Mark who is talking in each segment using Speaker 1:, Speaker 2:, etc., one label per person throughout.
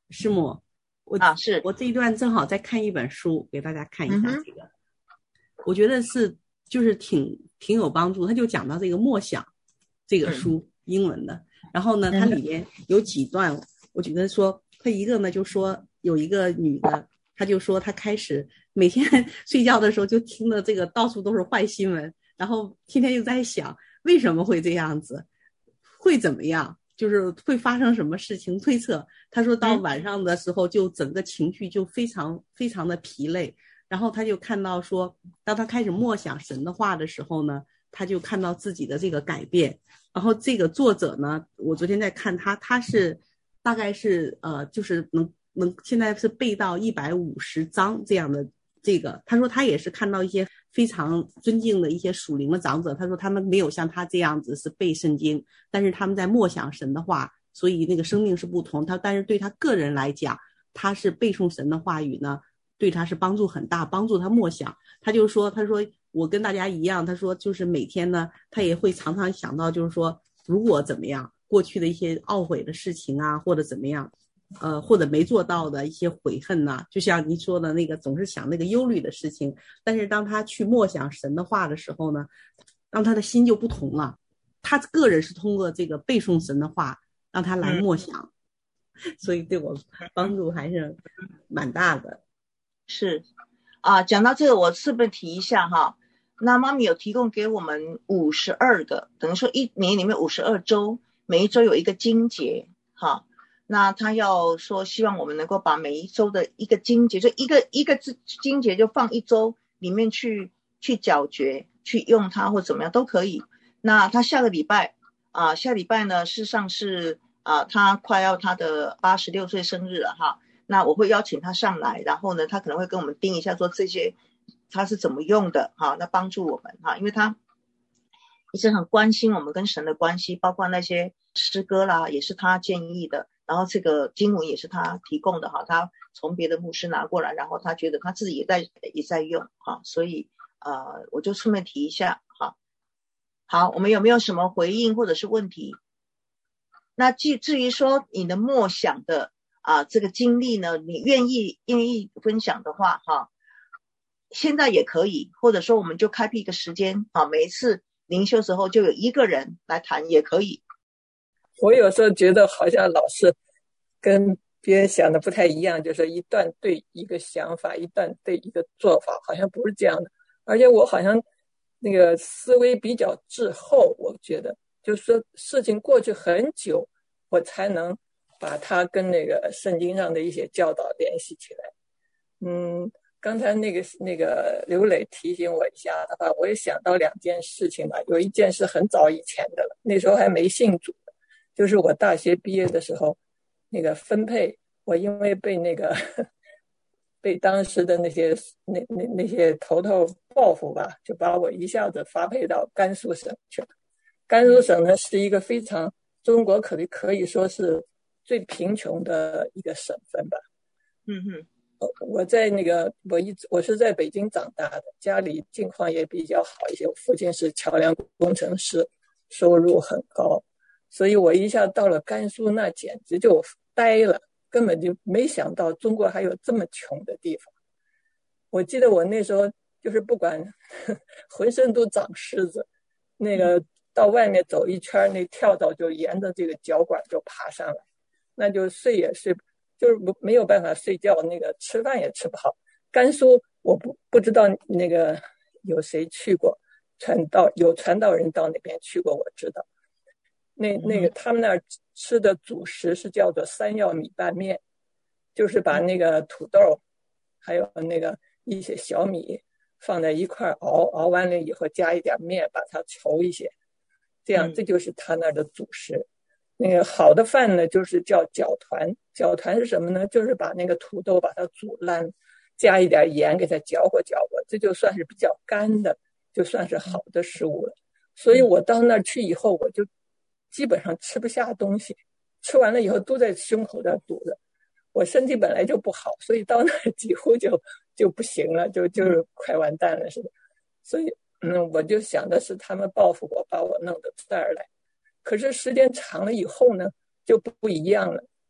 Speaker 1: 师母，
Speaker 2: 是，
Speaker 1: 我这一段正好在看一本书，给大家看一下这个，我觉得就是挺有帮助。他就讲到这个默想这个书，英文的。然后呢，它里面有几段，我觉得说，他一个呢就说有一个女的，她就说她开始每天睡觉的时候就听的这个到处都是坏新闻，然后天天就在想为什么会这样子，会怎么样。就是会发生什么事情推测，他说到晚上的时候就整个情绪就非常非常的疲累，然后他就看到说当他开始默想神的话的时候呢，他就看到自己的这个改变。然后这个作者呢，我昨天在看他是大概是就是能现在是背到150章这样的。这个他说他也是看到一些非常尊敬的一些属灵的长者，他说他们没有像他这样子是背圣经，但是他们在默想神的话，所以那个生命是不同。但是对他个人来讲，他是背诵神的话语呢，对他是帮助很大，帮助他默想。他说我跟大家一样，他说就是每天呢，他也会常常想到，就是说如果怎么样，过去的一些懊悔的事情啊，或者怎么样。或者没做到的一些悔恨呐、就像您说的那个，总是想那个忧虑的事情。但是当他去默想神的话的时候呢，让他的心就不同了。他个人是通过这个背诵神的话，让他来默想，所以对我帮助还是蛮大的。
Speaker 2: 是讲到这个，我顺便提一下哈。那妈咪有提供给我们52个，等于说一年里面52周，每一周有一个经节哈。那他要说希望我们能够把每一周的一个经节，就一个经节就放一周里面去咀嚼，去用它或怎么样都可以。那他下个礼拜呢，事实上是他快要他的86岁生日了哈。那我会邀请他上来，然后呢，他可能会跟我们盯一下说这些他是怎么用的哈，那帮助我们哈，因为他一直很关心我们跟神的关系，包括那些诗歌啦，也是他建议的，然后这个经文也是他提供的哈，他从别的牧师拿过来，然后他觉得他自己也在用哈，所以我就顺便提一下哈。好，我们有没有什么回应或者是问题？那至于说你的默想的这个经历呢，你愿意分享的话哈，现在也可以，或者说我们就开辟一个时间每一次灵修时候就有一个人来谈也可以。
Speaker 3: 我有时候觉得好像老是跟别人想的不太一样，就是一段对一个想法，一段对一个做法，好像不是这样的。而且我好像那个思维比较滞后，我觉得就是说事情过去很久，我才能把它跟那个圣经上的一些教导联系起来。刚才那个刘磊提醒我一下的话，我也想到2件事情吧。有一件是很早以前的了，那时候还没信主，就是我大学毕业的时候，那个分配，我因为被那个被当时的那些头报复吧，就把我一下子发配到甘肃省去了。甘肃省呢是一个非常中国可以说是最贫穷的一个省份吧。我在那个我是在北京长大的，家里境况也比较好一些。我父亲是桥梁工程师，收入很高，所以我一下到了甘肃，那简直就呆了，根本就没想到中国还有这么穷的地方。我记得我那时候就是不管浑身都长虱子，那个到外面走一圈，那跳蚤就沿着这个脚管就爬上来，那就睡也睡就是没有办法睡觉，那个吃饭也吃不好。甘肃我不知道那个有谁去过，有传道人到那边去过，我知道。那个他们那儿吃的主食是叫做山药米拌面，就是把那个土豆还有那个一些小米放在一块熬完了以后加一点面，把它稠一些，这就是他那儿的主食。那个好的饭呢，就是叫搅团。搅团是什么呢？就是把那个土豆把它煮烂，加一点盐给它搅和搅和，这就算是比较干的，就算是好的食物了。所以我到那儿去以后，我就基本上吃不下东西，吃完了以后都在胸口这堵着。我身体本来就不好，所以到那儿几乎就不行了，就是快完蛋了似的。所以我就想的是他们报复我，把我弄到这儿来。可是时间长了以后呢，就不一样了。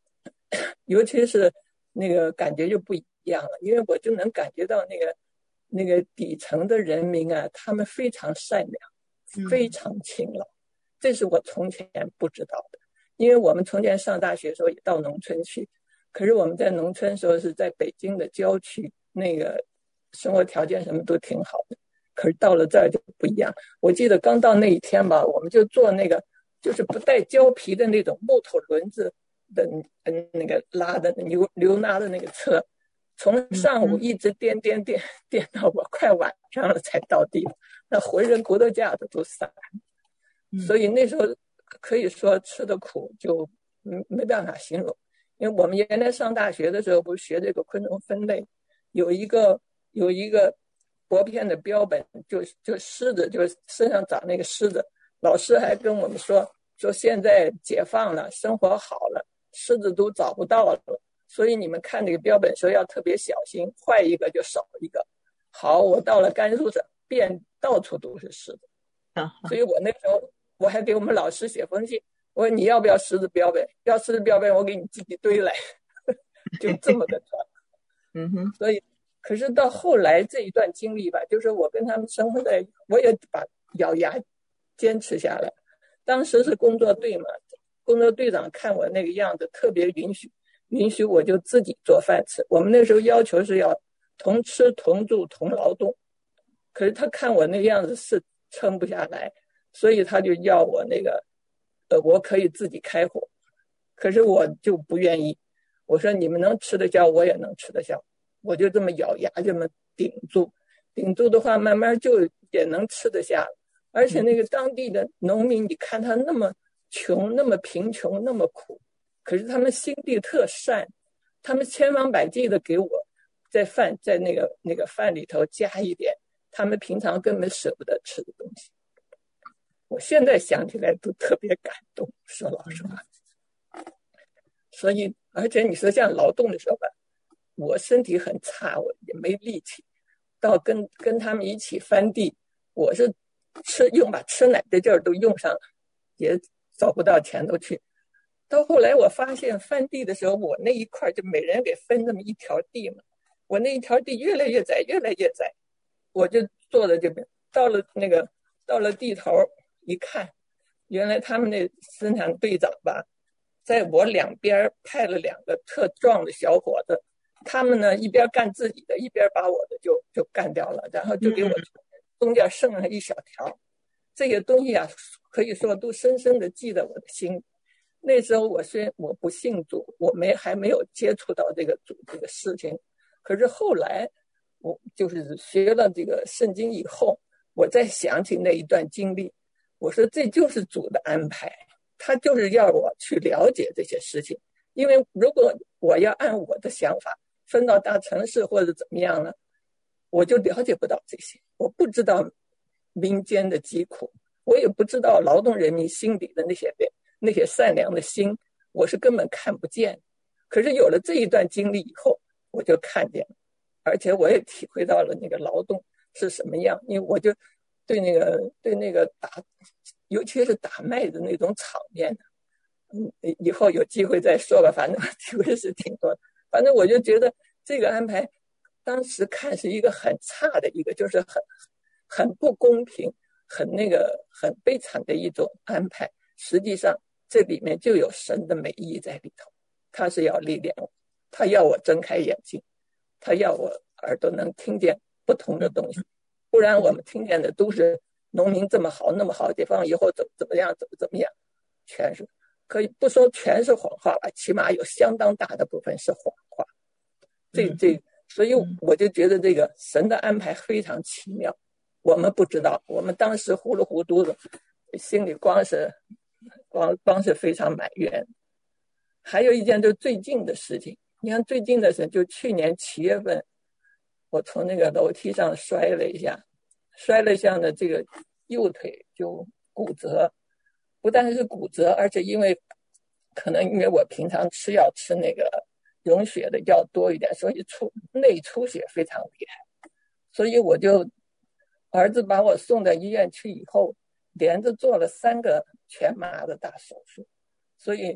Speaker 3: 尤其是那个感觉就不一样了，因为我就能感觉到那个底层的人民啊，他们非常善良，非常勤劳，这是我从前不知道的。因为我们从前上大学的时候也到农村去，可是我们在农村的时候是在北京的郊区，那个生活条件什么都挺好的，可是到了这儿就不一样。我记得刚到那一天吧，我们就坐那个就是不带胶皮的那种木头轮子的那个拉的牛拉的那个车，从上午一直颠到我快晚上了才到地方，那浑身骨头架子都散。所以那时候可以说吃的苦就没办法形容。因为我们原来上大学的时候不是学这个昆虫分类，有一个薄片的标本，就虱子，就是身上长那个虱子，老师还跟我们说现在解放了，生活好了，虱子都找不到了，所以你们看这个标本时候要特别小心，坏一个就少一个。好，我到了甘肃省，到处都是虱子，所以我那时候我还给我们老师写封信，我说你要不要虱子标本？要虱子标本，我给你寄一堆来，就这么个状。所以，可是到后来这一段经历吧，就是我跟他们生活在，我也把咬牙坚持下来。当时是工作队嘛，工作队长看我那个样子，特别允许我就自己做饭吃。我们那时候要求是要同吃同住同劳动，可是他看我那个样子是撑不下来，所以他就要我我可以自己开火，可是我就不愿意。我说你们能吃得消，我也能吃得消，我就这么咬牙这么顶住的话，慢慢就也能吃得下。而且那个当地的农民，你看他那么穷，那么贫穷，那么苦，可是他们心地特善，他们千方百计的给我在那个饭里头加一点他们平常根本舍不得吃的东西。我现在想起来都特别感动，说老实话。所以，而且你说像劳动的时候吧，我身体很差，我也没力气，到跟他们一起翻地，我是把吃奶的劲儿都用上了，也找不到前头去。到后来我发现翻地的时候，我那一块就每人给分这么一条地嘛，我那一条地越来越窄，越来越窄，我就坐在这边，到了地头一看，原来他们那生产队长吧，在我两边派了2个特壮的小伙子，他们呢一边干自己的，一边把我的就干掉了，然后就给我中间剩了一小条。这些东西啊，可以说都深深的记在我的心里。那时候虽然我不信主，我还没有接触到这个主这个事情，可是后来我就是学了这个圣经以后，我再想起那一段经历，我说这就是主的安排，他就是要我去了解这些事情。因为如果我要按我的想法分到大城市或者怎么样呢，我就了解不到这些，我不知道民间的疾苦，我也不知道劳动人民心里的那些善良的心，我是根本看不见。可是有了这一段经历以后，我就看见了，而且我也体会到了那个劳动是什么样。因为我就对那个尤其是打麦的那种场面，以后有机会再说吧，反正体会是挺多的。反正我就觉得这个安排当时看是一个很差的一个，就是很不公平，很悲惨的一种安排。实际上这里面就有神的美意在里头，他是要历练我，他要我睁开眼睛，他要我耳朵能听见不同的东西。不然我们听见的都是农民这么好那么好，解放以后怎么样，全是，可以不说全是谎话吧，起码有相当大的部分是谎话。所以我就觉得这个神的安排非常奇妙，我们不知道，我们当时糊里糊涂的，心里光是非常埋怨。还有一件就最近的事情，你看最近的事，就去年7月份，我从那个楼梯上摔了一下呢，这个右腿就骨折，不但是骨折，而且因为我平常吃药吃那个溶血的药多一点，所以内出血非常厉害。所以儿子把我送到医院去以后，连着做了3个全麻的大手术。所以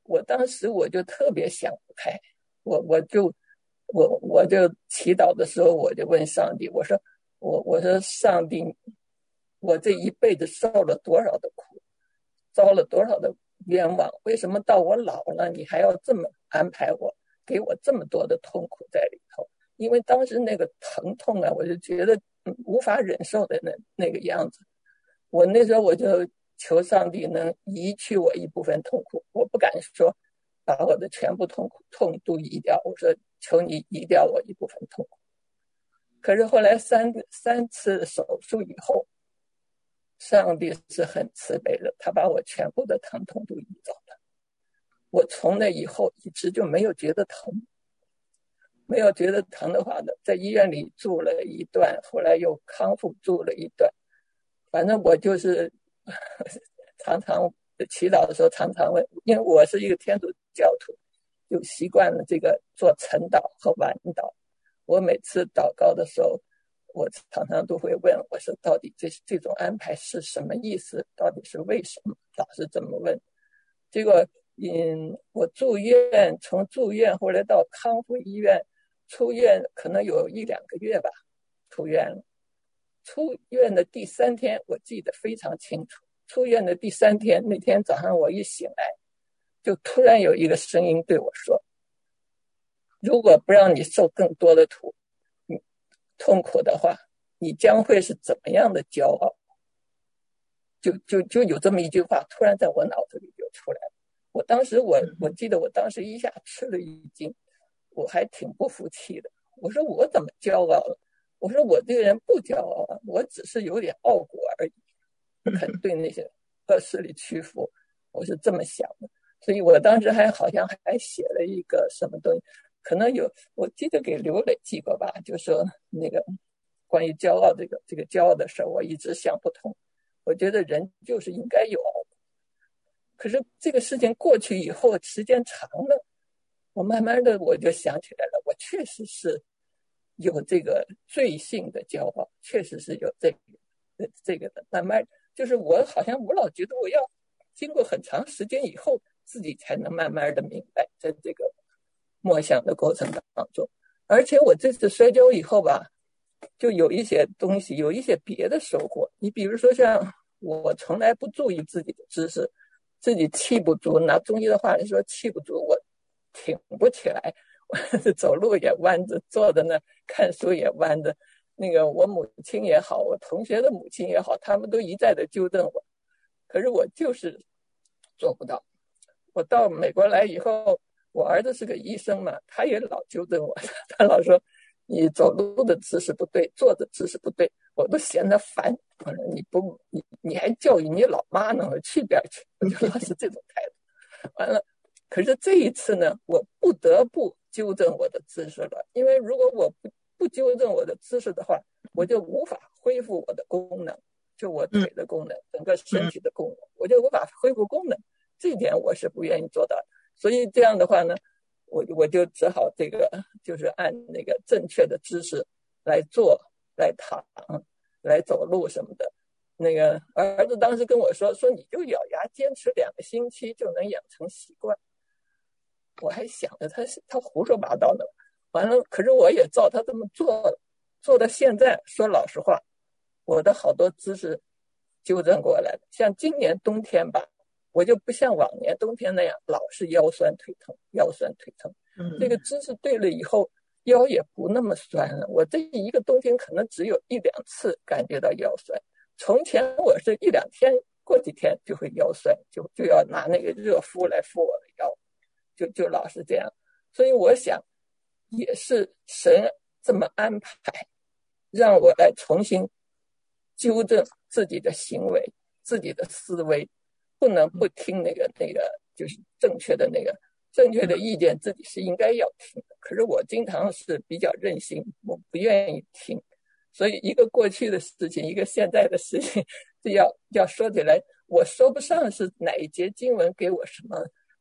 Speaker 3: 我当时我就特别想不开，我就祈祷的时候，我就问上帝，我说上帝，我这一辈子受了多少的苦，遭了多少的冤枉，为什么到我老了，你还要这么安排我，给我这么多的痛苦在里头？因为当时那个疼痛啊，我就觉得无法忍受的那个样子。我那时候我就求上帝能移去我一部分痛苦，我不敢说把我的全部痛都移掉，我说求你移掉我一部分痛苦。可是后来三次手术以后，上帝是很慈悲的，他把我全部的疼痛都移走了。我从那以后一直就没有觉得疼，没有觉得疼的话呢，在医院里住了一段，后来又康复住了一段。反正我就是常常祈祷的时候常常问，因为我是一个天主教徒，就习惯了这个做晨祷和晚祷。我每次祷告的时候，我常常都会问，我说到底这种安排是什么意思？到底是为什么？老是这么问。结果我住院，从住院后来到康复医院，出院可能有1-2个月吧，出院了。出院的第3天我记得非常清楚，出院的第3天，那天早上我一醒来，就突然有一个声音对我说，如果不让你受更多的痛苦的话，你将会是怎么样的骄傲。就有这么一句话突然在我脑子里就出来了。我当时我记得我当时一下吃了一惊，我还挺不服气的。我说我怎么骄傲了？我说我这个人不骄傲啊，我只是有点傲骨而已，不肯对那些恶势力屈服，我是这么想的。所以我当时好像还写了一个什么东西，可能我记得给刘磊寄过吧，就说那个关于骄傲这个骄傲的事，我一直想不通。我觉得人就是应该有傲骨，可是这个事情过去以后，时间长了，我慢慢的我就想起来了，我确实是有这个罪性的骄傲，确实是有这个的。慢慢就是我老觉得我要经过很长时间以后，自己才能慢慢的明白，在这个默想的过程当中。而且我这次摔跤以后吧，就有一些东西，有一些别的收获。你比如说像我从来不注意自己的姿势，自己气不足，拿中医的话来说气不足，我挺不起来，我走路也弯着，坐在那看书也弯着。那个我母亲也好，我同学的母亲也好，他们都一再的纠正我，可是我就是做不到。我到美国来以后，我儿子是个医生嘛，他也老纠正我，他老说你走路的姿势不对，坐的姿势不对，我都嫌他烦。我说你还教育你老妈呢，我去边去，我就老是这种态度。完了，可是这一次呢，我不得不纠正我的姿势了，因为如果我不纠正我的姿势的话，我就无法恢复我的功能，就我腿的功能，整个身体的功能，我就无法恢复功能。这一点我是不愿意做到的。所以这样的话呢，我就只好这个就是按那个正确的姿势来坐、来躺、来走路什么的。那个儿子当时跟我说你就咬牙坚持2个星期就能养成习惯。我还想着他胡说八道呢。完了，可是我也照他这么做到现在，说老实话，我的好多姿势纠正过来了。像今年冬天吧，我就不像往年冬天那样老是腰酸腿疼。这个姿势对了以后，腰也不那么酸了。我这一个冬天可能只有1-2次感觉到腰酸，从前我是1-2天过几天就会腰酸，就要拿那个热敷来敷我的腰，就老是这样。所以我想也是神这么安排，让我来重新纠正自己的行为、自己的思维，不能不听那个就是正确的意见，自己是应该要听的。可是我经常是比较任性，我不愿意听。所以一个过去的事情，一个现在的事情，要说起来，我说不上是哪一节经文给我什么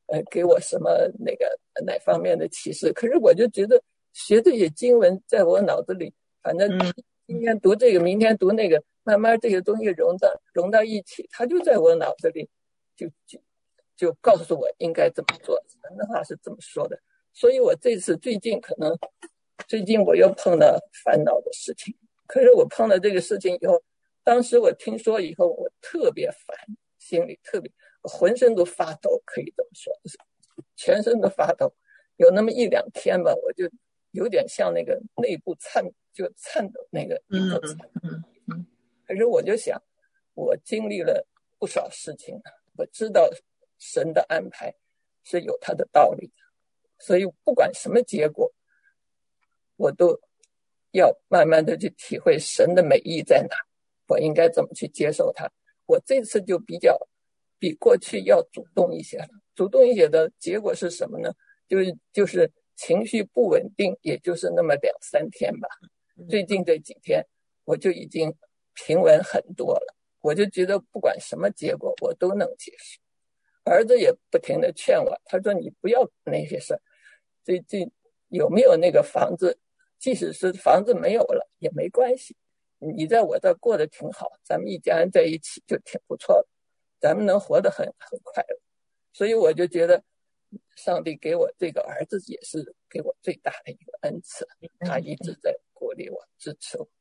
Speaker 3: 哪方面的启示。可是我就觉得学这些经文在我脑子里，反正今天读这个，明天读那个，慢慢这些东西融到一起，它就在我脑子里就告诉我应该怎么做。神的话是这么说的。所以我这次最近我又碰到烦恼的事情，可是我碰到这个事情以后，当时我听说以后，我特别烦，心里特别，浑身都发抖，可以这么说，全身都发抖。有那么1-2天吧，我就有点像那个内部颤抖那个一个颤。可是我就想，我经历了不少事情，我知道神的安排是有他的道理的，所以不管什么结果，我都要慢慢的去体会神的美意在哪，我应该怎么去接受它。我这次就比过去要主动一些了。主动一些的结果是什么呢？就是情绪不稳定，也就是那么2-3天吧。最近这几天我就已经平稳很多了，我就觉得不管什么结果我都能接受。儿子也不停地劝我，他说你不要那些事，这有没有那个房子，即使是房子没有了也没关系，你在我这过得挺好，咱们一家人在一起就挺不错的，咱们能活得很快乐。所以我就觉得上帝给我这个儿子也是给我最大的一个恩赐，他一直在鼓励我支持我。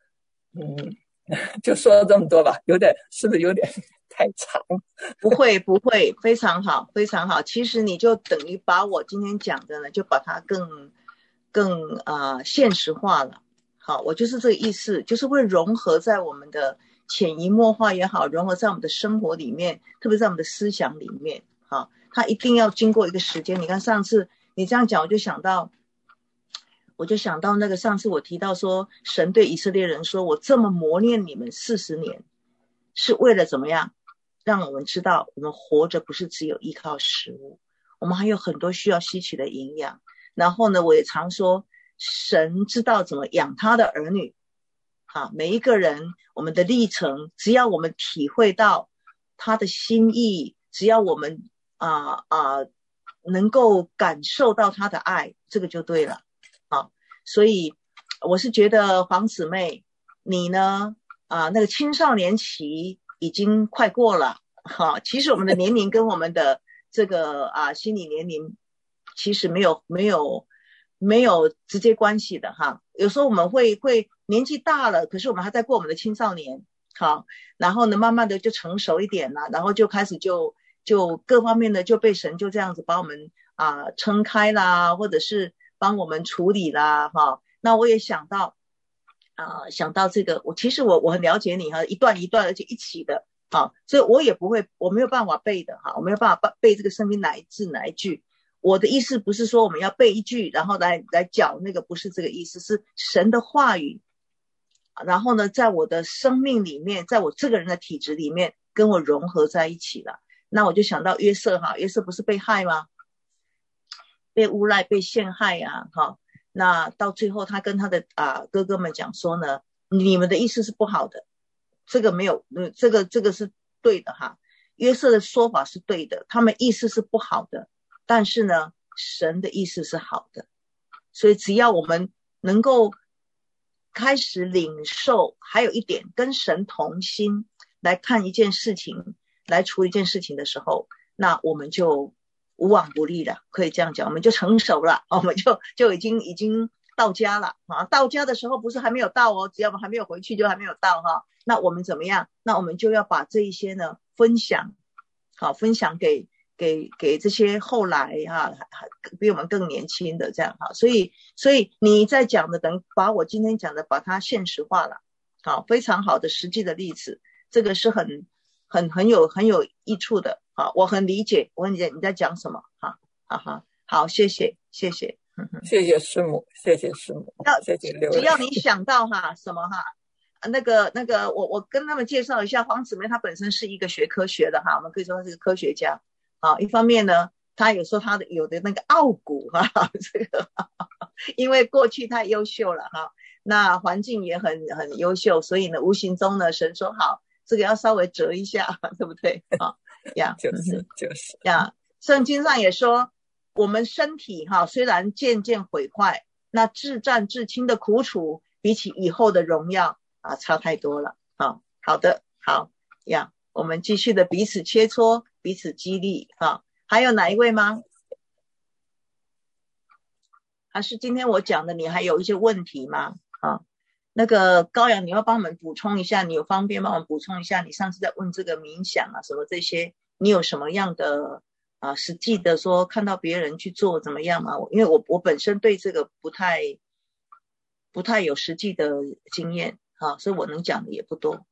Speaker 3: 就说了这么多吧，是不是有点太长？
Speaker 2: 不会，非常好，非常好。其实你就等于把我今天讲的呢，就把它更现实化了。好，我就是这个意思，就是会融合在我们的潜移默化也好，融合在我们的生活里面，特别在我们的思想里面。好，它一定要经过一个时间。你看上次你这样讲，我就想到那个上次我提到说，神对以色列人说，我这么磨练你们40年，是为了怎么样？让我们知道我们活着不是只有依靠食物，我们还有很多需要吸取的营养。然后呢，我也常说神知道怎么养他的儿女。每一个人我们的历程，只要我们体会到他的心意，只要我们能够感受到他的爱，这个就对了。所以我是觉得黄姊妹你呢那个青少年期已经快过了。其实我们的年龄跟我们的这个心理年龄其实没有直接关系的有时候我们会年纪大了，可是我们还在过我们的青少年。好，然后呢慢慢的就成熟一点了，然后就开始就各方面的就被神就这样子把我们撑开啦，或者是帮我们处理啦。那我也想到这个，其实我很了解你一段一段而且一起的。所以我没有办法背的我没有办法背这个圣经哪一字哪一句。我的意思不是说我们要背一句然后来讲那个，不是这个意思，是神的话语，然后呢在我的生命里面，在我这个人的体质里面跟我融合在一起了。那我就想到约瑟不是被害吗？被诬赖被陷害那到最后他跟他的哥哥们讲说呢，你们的意思是不好的，这个没有这个是对的约瑟的说法是对的，他们意思是不好的，但是呢神的意思是好的。所以只要我们能够开始领受，还有一点跟神同心来看一件事情，来处理一件事情的时候，那我们就无往不利了，可以这样讲，我们就成熟了，我们就已经到家了到家的时候不是还没有到只要我们还没有回去就还没有到那我们怎么样？那我们就要把这一些呢分享给这些后来比我们更年轻的这样所以你在讲的等把我今天讲的把它现实化了非常好的实际的例子，这个是很有益处的我很理解你在讲什么好，谢谢
Speaker 3: 谢谢师母，谢谢师母，谢谢刘
Speaker 2: 只要你想到什么那个我跟他们介绍一下，黄姊妹她本身是一个学科学的我们可以说她是个科学家一方面呢她有说她有的那个傲骨这个因为过去太优秀了那环境也很优秀，所以呢无形中呢神说好这个要稍微折一下对不对
Speaker 3: 就是
Speaker 2: 圣经上也说我们身体虽然渐渐毁坏，那至战至轻的苦楚比起以后的荣耀差太多了好的，好我们继续的彼此切磋， 彼此激励哈。还有哪一位吗？还是今天我讲的你还有一些问题吗？啊，那个高阳，你要帮我们补充一下，你有方便帮我们补充一下，你上次在问这个冥想啊什么这些，你有什么样的实际的说看到别人去做怎么样吗？因为我本身对这个不太有实际的经验啊，所以我能讲的也不多。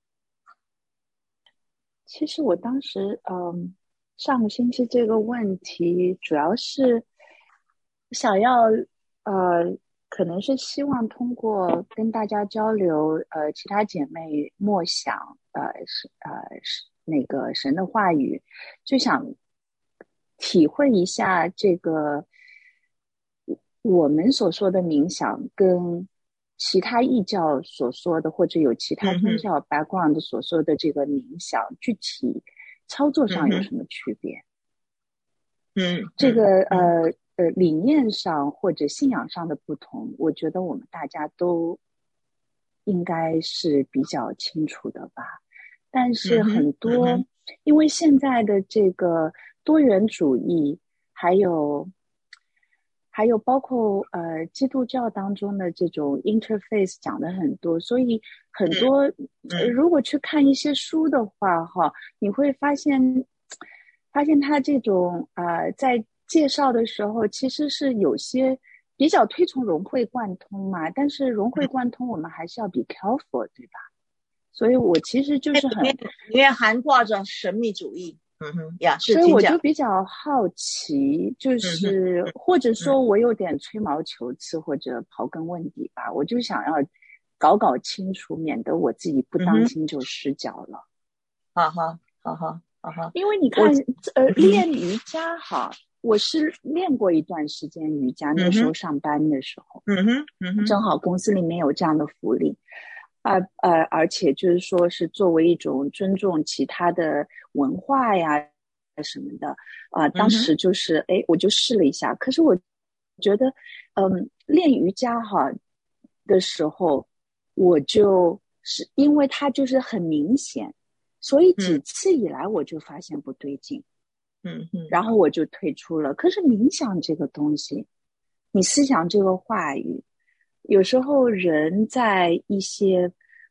Speaker 4: 其实我当时上个星期这个问题主要是想要可能是希望通过跟大家交流其他姐妹默想那个神的话语，就想体会一下这个我们所说的冥想跟其他异教所说的或者有其他宗教 background 所说的这个冥想具体操作上有什么区别。这个理念上或者信仰上的不同，我觉得我们大家都应该是比较清楚的吧。但是很多因为现在的这个多元主义还有包括基督教当中的这种 interface 讲的很多，所以很多如果去看一些书的话哈，你会发现他这种在介绍的时候其实是有些比较推崇融会贯通嘛，但是融会贯通我们还是要 be careful 对吧？所以我其实就是里
Speaker 2: 面含挂着神秘主义。
Speaker 4: 所以我就比较好奇，就是或者说我有点吹毛求疵或者刨根问底吧，我就想要搞清楚，免得我自己不当心就失脚了。
Speaker 2: 好，
Speaker 4: 因为你看练瑜伽哈，我是练过一段时间瑜伽，那时候上班的时候正好公司里面有这样的福利而且就是说是作为一种尊重其他的文化呀什么的当时就是我就试了一下。可是我觉得练瑜伽哈的时候，我就是因为它就是很明显，所以几次以来我就发现不对劲然后我就退出了。可是冥想这个东西，你思想这个话语，有时候人在一些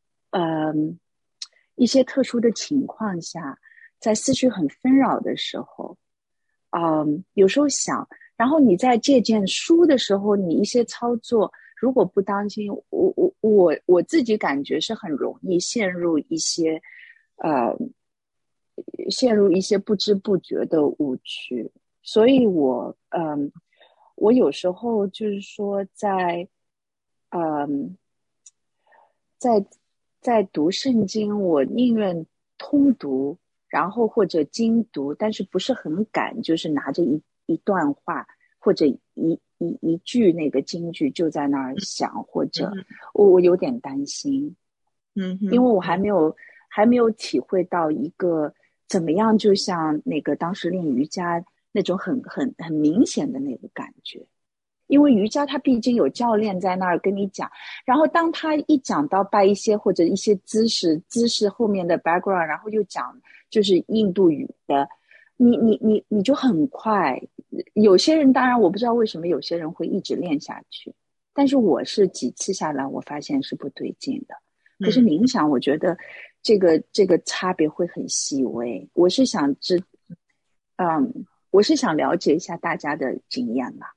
Speaker 4: 特殊的情况下，在思绪很纷扰的时候有时候想，然后你在借鉴书的时候，你一些操作如果不当心，我自己感觉是很容易陷入一些不知不觉的误区。所以我有时候就是说在读圣经，我宁愿通读，然后或者精读，但是不是很敢，就是拿着一段话或者一句那个金句就在那儿想，或者我有点担心，因为我还没有体会到一个怎么样，就像那个当时练瑜伽那种很明显的那个感觉。因为瑜伽它毕竟有教练在那儿跟你讲，然后当他一讲到拜一些或者一些姿势后面的 background， 然后又讲就是印度语的，你就很快。有些人当然我不知道为什么有些人会一直练下去，但是我是几次下来我发现是不对劲的。可是冥想我觉得这个差别会很细微，我是想了解一下大家的经验吧。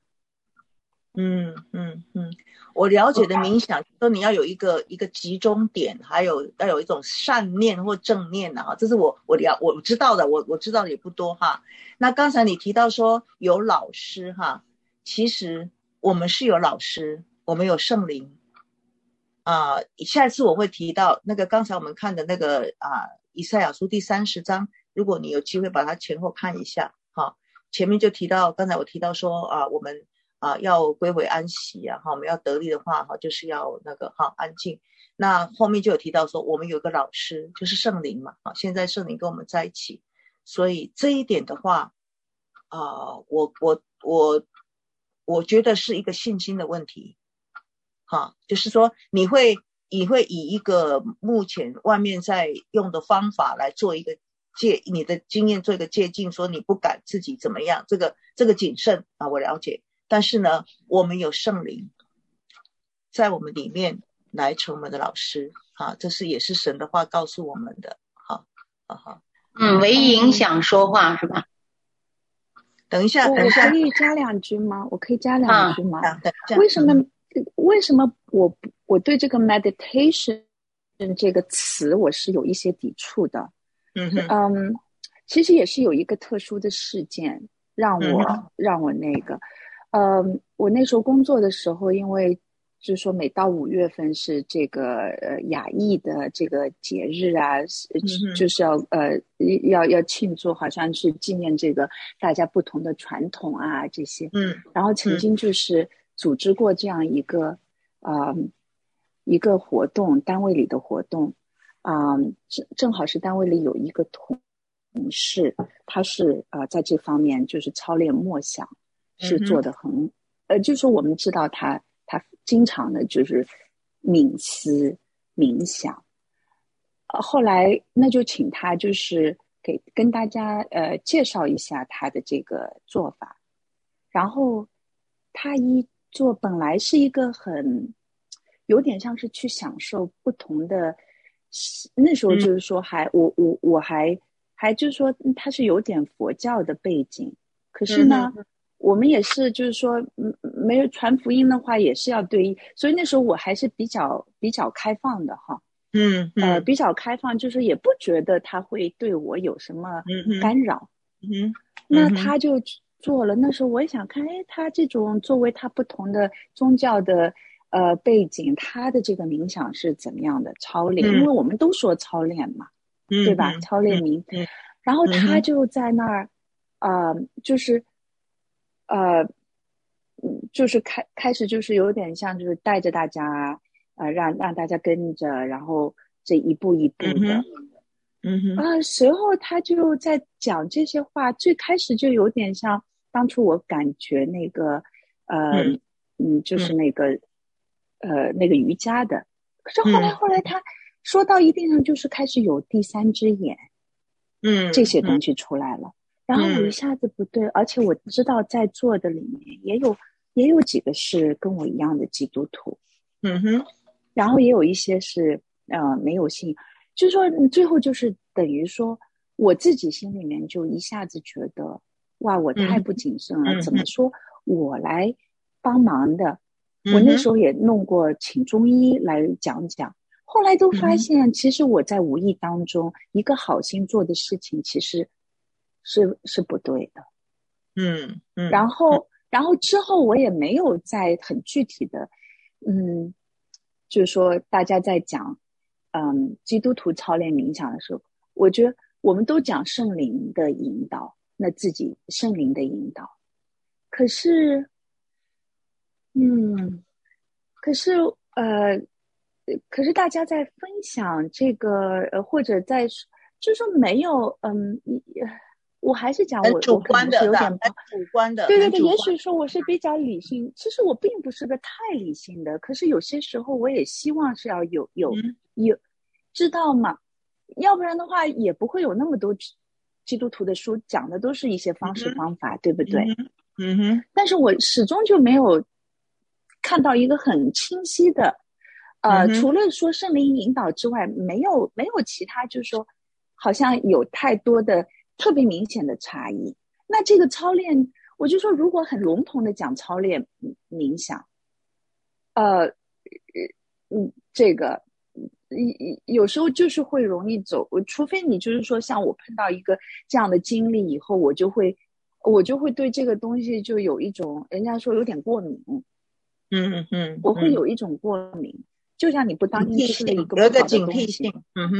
Speaker 2: 我了解的冥想说你要有一个集中点，还有要有一种善念或正念这是我知道的，我知道的也不多哈。那刚才你提到说有老师哈，其实我们是有老师，我们有圣灵下一次我会提到那个刚才我们看的那个以赛亚书第30章，如果你有机会把它前后看一下前面就提到，刚才我提到说我们要归回安息我们要得力的话就是要那个安静。那后面就有提到说我们有个老师就是圣灵嘛现在圣灵跟我们在一起，所以这一点的话我觉得是一个信心的问题就是说你会以一个目前外面在用的方法来做一个你的经验做一个借鉴，说你不敢自己怎么样，这个谨慎啊，我了解。但是呢，我们有圣灵在我们里面来成我们的老师啊，这也是神的话告诉我们的。好，好。
Speaker 5: 韦莹想说话是吧？
Speaker 2: 等一下，
Speaker 4: 我可以加两句吗？为什么我对这个 meditation 这个词我是有一些抵触的？其实也是有一个特殊的事件让我那个，我那时候工作的时候，因为就是说每到5月份是这个亚裔的这个节日啊，就是要庆祝，好像是纪念这个大家不同的传统啊这些。然后曾经就是组织过这样一个活动，单位里的活动正好是单位里有一个同事，他是在这方面就是操练默想是做得很就是说我们知道他经常的就是冥思冥想，后来那就请他就是跟大家介绍一下他的这个做法。然后他一做本来是一个很有点像是去享受不同的，那时候就是说我还就是说他是有点佛教的背景，可是呢我们也是就是说没有传福音的话也是要对，所以那时候我还是比较开放的哈。比较开放，就是也不觉得他会对我有什么干扰。那他就做了。那时候我也想看，他这种作为他不同的宗教的背景，他的这个冥想是怎么样的操练？因为我们都说操练嘛，对吧？操练冥。然后他就在那儿，就是开始就是有点像就是带着大家让大家跟着，然后这一步一步的。随后他就在讲这些话，最开始就有点像当初我感觉那个就是那个瑜伽的，可是后来他说到一定上就是开始有第三只眼，这些东西出来了。然后我一下子不对，而且我知道在座的里面也有几个是跟我一样的基督徒，然后也有一些是没有信，就是说最后就是等于说我自己心里面就一下子觉得哇，我太不谨慎了，怎么说我来帮忙的。我那时候也弄过请中医来讲讲，后来都发现其实我在无意当中一个好心做的事情其实是不对的。然后之后我也没有再很具体的就是说大家在讲基督徒操练冥想的时候，我觉得我们都讲圣灵的引导，那自己圣灵的引导，可是大家在分享这个或者在就是说没有我还是讲我
Speaker 2: 主观的，
Speaker 4: 有点
Speaker 2: 主观的，
Speaker 4: 对，也许说我是比较理性，其实我并不是个太理性的，可是有些时候我也希望是要有知道吗？要不然的话也不会有那么多基督徒的书讲的都是一些方式方法，对不对？但是我始终就没有看到一个很清晰的除了说圣灵引导之外，没有其他就是说好像有太多的特别明显的差异。那这个操练，我就说如果很笼统的讲操练冥想这个有时候就是会容易走，除非你就是说像我碰到一个这样的经历以后，我就会对这个东西就有一种人家说有点过敏。我会有一种过敏，就像你不当心吃了一个不好的
Speaker 2: 警
Speaker 4: 东西，
Speaker 2: 惕性。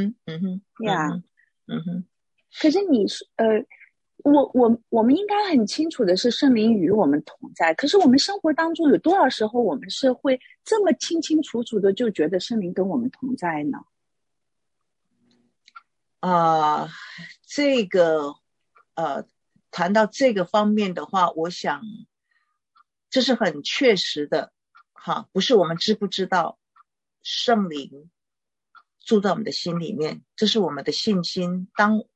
Speaker 4: 可是你我们应该很清楚的是圣灵与我们同在，可是我们生活当中有多少时候我们是会这么清清楚楚的就觉得圣灵跟我们同在呢？
Speaker 2: 这个谈到这个方面的话，我想这是很确实的不是我们知不知道圣灵住在我们的心里面，这是我们的信心。当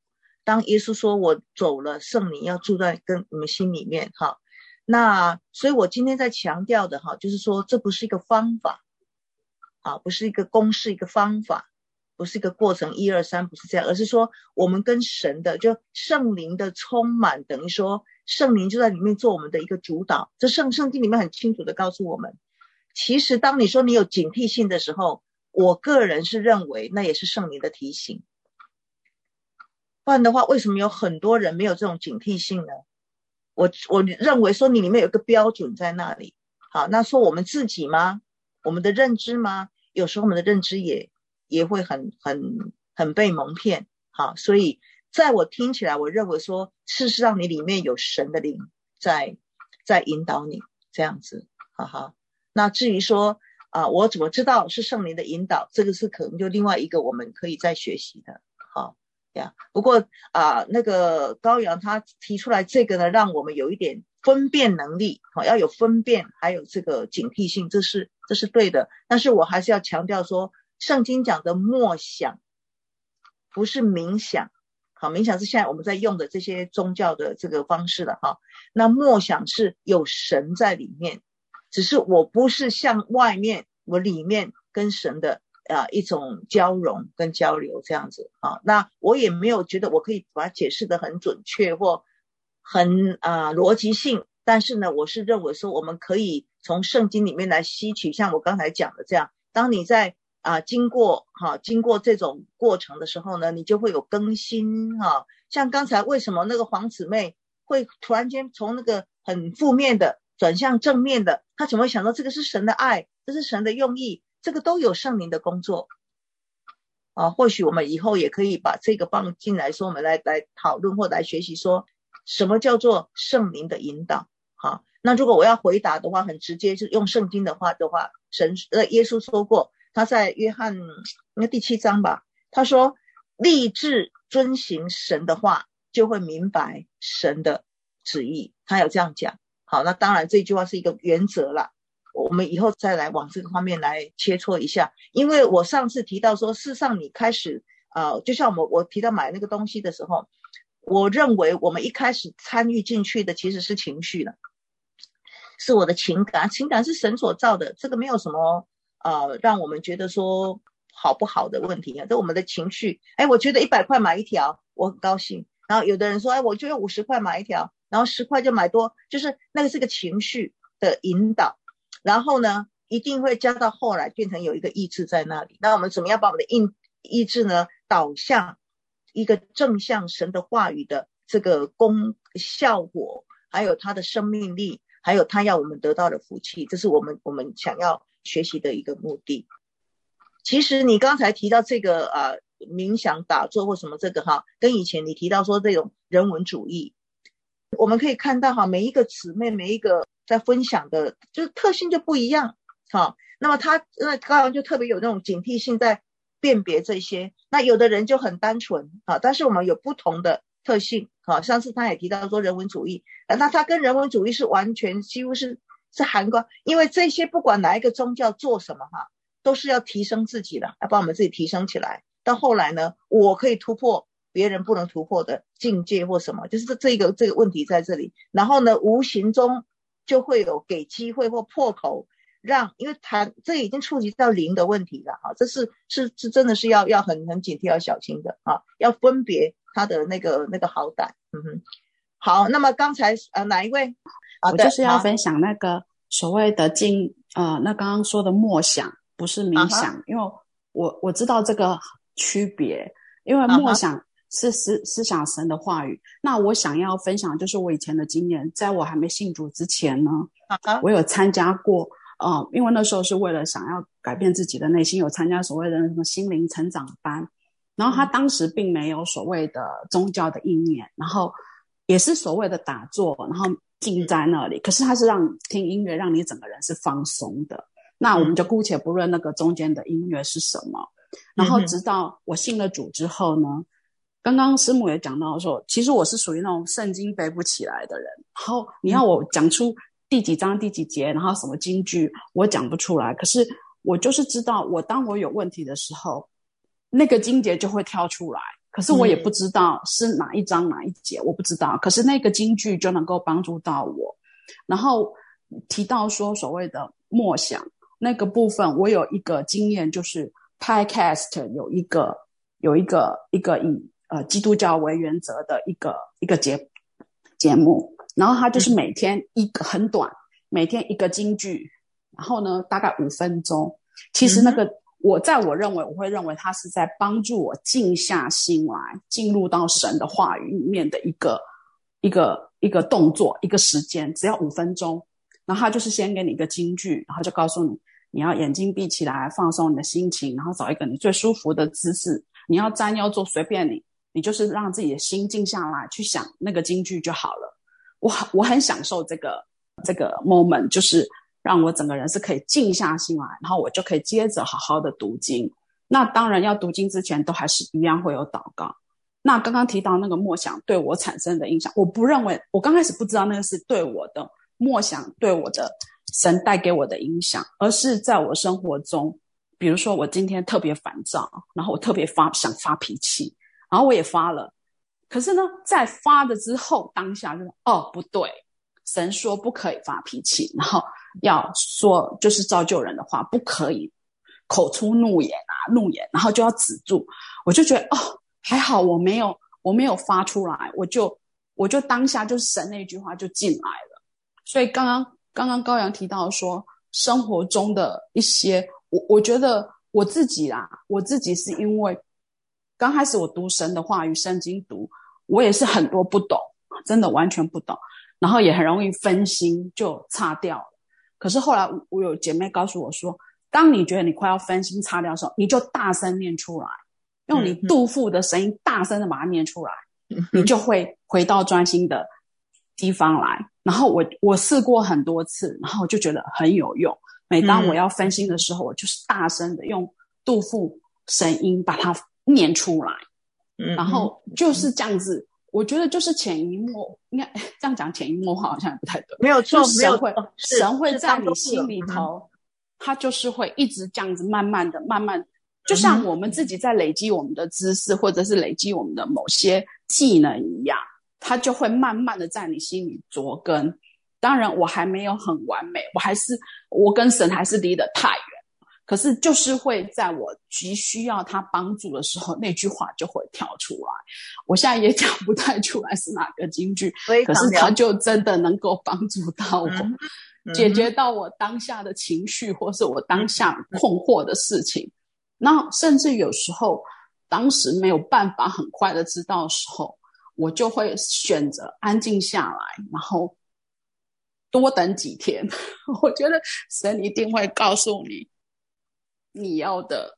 Speaker 2: 当耶稣说我走了，圣灵要住在跟你们心里面哈。那所以我今天在强调的哈，就是说这不是一个方法啊，不是一个公式，一个方法，不是一个过程1、2、3，不是这样，而是说我们跟神的就圣灵的充满，等于说圣灵就在里面做我们的一个主导。这圣经里面很清楚的告诉我们，其实当你说你有警惕性的时候，我个人是认为那也是圣灵的提醒。不然的话，为什么有很多人没有这种警惕性呢？我认为说你里面有一个标准在那里。好，那说我们自己吗？我们的认知吗？有时候我们的认知也会很被蒙骗。好，所以在我听起来，我认为说事实上你里面有神的灵在引导你这样子。哈哈。那至于说我怎么知道是圣灵的引导，这个是可能就另外一个我们可以再学习的。好呀，不过那个高阳他提出来这个呢，让我们有一点分辨能力，要有分辨，还有这个警惕性，这是对的。但是我还是要强调说，圣经讲的默想不是冥想。好，冥想是现在我们在用的这些宗教的这个方式了哈。那默想是有神在里面，只是我不是像外面，我里面跟神的一种交融跟交流这样子啊。那我也没有觉得我可以把它解释得很准确或很逻辑性，但是呢，我是认为说我们可以从圣经里面来吸取，像我刚才讲的这样，当你在经过这种过程的时候呢，你就会有更新哈。像刚才为什么那个黄姊妹会突然间从那个很负面的转向正面的，她怎么会想到这个是神的爱，这是神的用意，这个都有圣灵的工作或许我们以后也可以把这个放进来说，我们来讨论或来学习说什么叫做圣灵的引导。好，那如果我要回答的话，很直接是用圣经的话，耶稣说过，他在约翰第7章吧，他说立志遵行神的话，就会明白神的旨意，他有这样讲。好，那当然这句话是一个原则啦，我们以后再来往这个方面来切磋一下。因为我上次提到说，事实上你开始就像我提到买那个东西的时候，我认为我们一开始参与进去的其实是情绪了，是我的情感是神所造的，这个没有什么让我们觉得说好不好的问题这我们的情绪。我觉得100块买一条我很高兴，然后有的人说我就用50块买一条，然后10块就买多，就是那个是个情绪的引导，然后呢一定会加到后来变成有一个意志在那里。那我们怎么样把我们的意志呢导向一个正向神的话语的这个效果，还有它的生命力，还有它要我们得到的福气，这是我们想要学习的一个目的。其实你刚才提到这个冥想打坐或什么这个跟以前你提到说这种人文主义，我们可以看到每一个姊妹每一个在分享的就是特性就不一样那么那刚刚就特别有那种警惕性在辨别这些。那有的人就很单纯但是我们有不同的特性上次他也提到说人文主义，那他跟人文主义是完全几乎是涵盖，因为这些不管哪一个宗教做什么都是要提升自己的，要把我们自己提升起来，到后来呢我可以突破别人不能突破的境界或什么，就是这个问题在这里。然后呢无形中就会有给机会或破口，因为这已经触及到灵的问题了这是真的是要很警惕要小心的要分别他的那个好歹。好，那么刚才哪一位
Speaker 6: 我就是要分享那个所谓的那刚刚说的默想不是冥想因为我知道这个区别，因为默想是思想神的话语。那我想要分享就是我以前的经验，在我还没信主之前呢我有参加过因为那时候是为了想要改变自己的内心，有参加所谓的什么心灵成长班，然后他当时并没有所谓的宗教的意念，然后也是所谓的打坐，然后静在那里，可是他是让你听音乐，让你整个人是放松的。那我们就姑且不论那个中间的音乐是什么，然后直到我信了主之后呢，刚刚师母也讲到说，其实我是属于那种圣经背不起来的人，然后你要我讲出第几章第几节，然后什么金句我讲不出来，可是我就是知道当我有问题的时候，那个经节就会跳出来， 可是我也不知道是哪一章哪一节，我不知道。可是那个金句就能够帮助到我。然后提到说所谓的默想那个部分，我有一个经验，就是 Podcast 有一个以基督教为原则的一个节目，然后它就是每天一个很短，每天一个金句，然后呢大概5分钟。其实那个我会认为它是在帮助我静下心来，进入到神的话语里面的一个动作，一个时间，只要5分钟。然后他就是先给你一个金句，然后就告诉你，你要眼睛闭起来，放松你的心情，然后找一个你最舒服的姿势，你要站要坐随便你就是让自己的心静下来，去想那个金句就好了。我很享受这个 moment， 就是让我整个人是可以静下心来，然后我就可以接着好好的读经。那当然要读经之前都还是一样会有祷告。那刚刚提到那个默想对我产生的影响，我不认为，我刚开始不知道那个是对我的默想对我的神带给我的影响，而是在我生活中，比如说我今天特别烦躁，然后我特别想发脾气，然后我也发了，可是呢在发的之后当下就是不对，神说不可以发脾气，然后要说就是造就人的话不可以口出怒言，然后就要止住。我就觉得还好我没有发出来，我就当下就是神那句话就进来了。所以刚刚高阳提到说生活中的一些，我觉得我自己是因为刚开始我读神的话语圣经读，我也是很多不懂，真的完全不懂，然后也很容易分心就擦掉了。可是后来我有姐妹告诉我说，当你觉得你快要分心擦掉的时候，你就大声念出来，用你肚腹的声音大声的把它念出来，你就会回到专心的地方来。然后我试过很多次，然后就觉得很有用。每当我要分心的时候，我就是大声的用肚腹声音把它念出来，然后就是这样子。我觉得就是潜移默，应该这样讲潜移默化好像也不太对，
Speaker 2: 没有错，
Speaker 6: 神会在你心里头，他就是会一直这样子慢慢，就像我们自己在累积我们的知识，或者是累积我们的某些技能一样，它就会慢慢的在你心里着根。当然我还没有很完美，我跟神还是离得太远，可是就是会在我急需要他帮助的时候，那句话就会跳出来。我现在也讲不太出来是哪个金句，可是它就真的能够帮助到我，解决到我当下的情绪，或是我当下困惑的事情。那甚至有时候当时没有办法很快的知道的时候，我就会选择安静下来，然后多等几天。我觉得神一定会告诉你你要的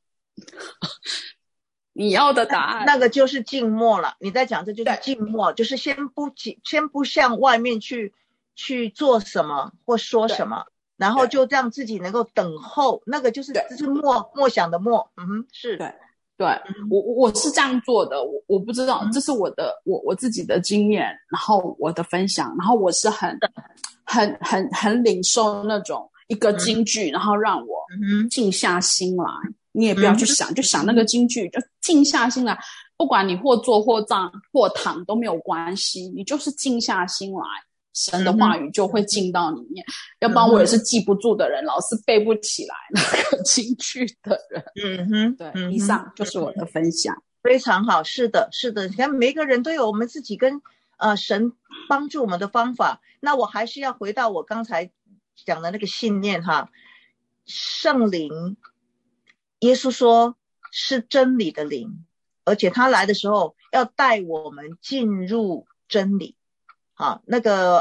Speaker 6: 答案。
Speaker 2: 那个就是静默了。你在讲这就是静默，就是先不向外面去做什么或说什么，然后就让自己能够等候。那个就是默想的默。是
Speaker 6: 对，我是这样做的。我不知道，这是我自己的经验，然后我的分享，然后我是很领受那种一个金句，然后让我静下心来。你也不要去想，就想那个金句，就静下心来。不管你或坐或站或躺都没有关系，你就是静下心来，神的话语就会进到里面。要不然我也是记不住的人，老是背不起来那个金句的人。对，以上就是我的分享。
Speaker 2: 非常好，是的，你看每个人都有我们自己跟神帮助我们的方法。那我还是要回到我刚才讲的那个信念哈，圣灵，耶稣说是真理的灵，而且他来的时候要带我们进入真理。好，那个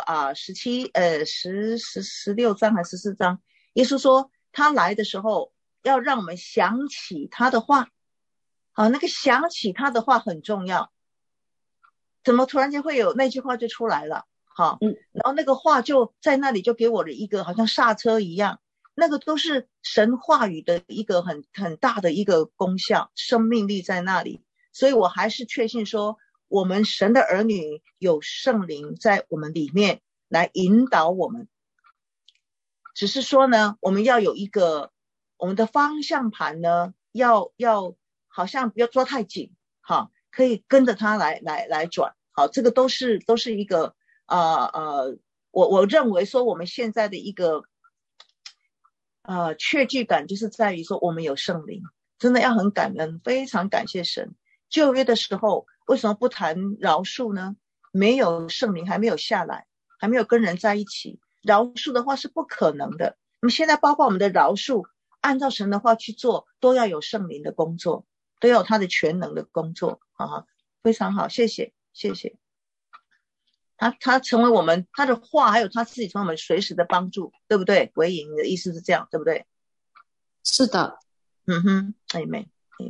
Speaker 2: 16章还是14章，耶稣说他来的时候要让我们想起他的话。好，那个想起他的话很重要。怎么突然间会有那句话就出来了？好，然后那个话就在那里就给我的一个好像刹车一样，那个都是神话语的一个很大的一个功效，生命力在那里。所以我还是确信说我们神的儿女有圣灵在我们里面来引导我们，只是说呢，我们要有一个我们的方向盘呢，要好像不要抓太紧， 可以跟着它来转。好，这个都是一个我认为说我们现在的一个确据感，就是在于说我们有圣灵，真的要很感恩，非常感谢神。旧约的时候为什么不谈饶恕呢？没有圣灵，还没有下来，还没有跟人在一起，饶恕的话是不可能的。那么现在包括我们的饶恕，按照神的话去做，都要有圣灵的工作，都要有他的全能的工作啊，非常好，谢谢。他成为我们，他的话还有他自己成为我们随时的帮助，对不对？维莹，你的意思是这样，对不对？
Speaker 6: 是的。
Speaker 2: Amen，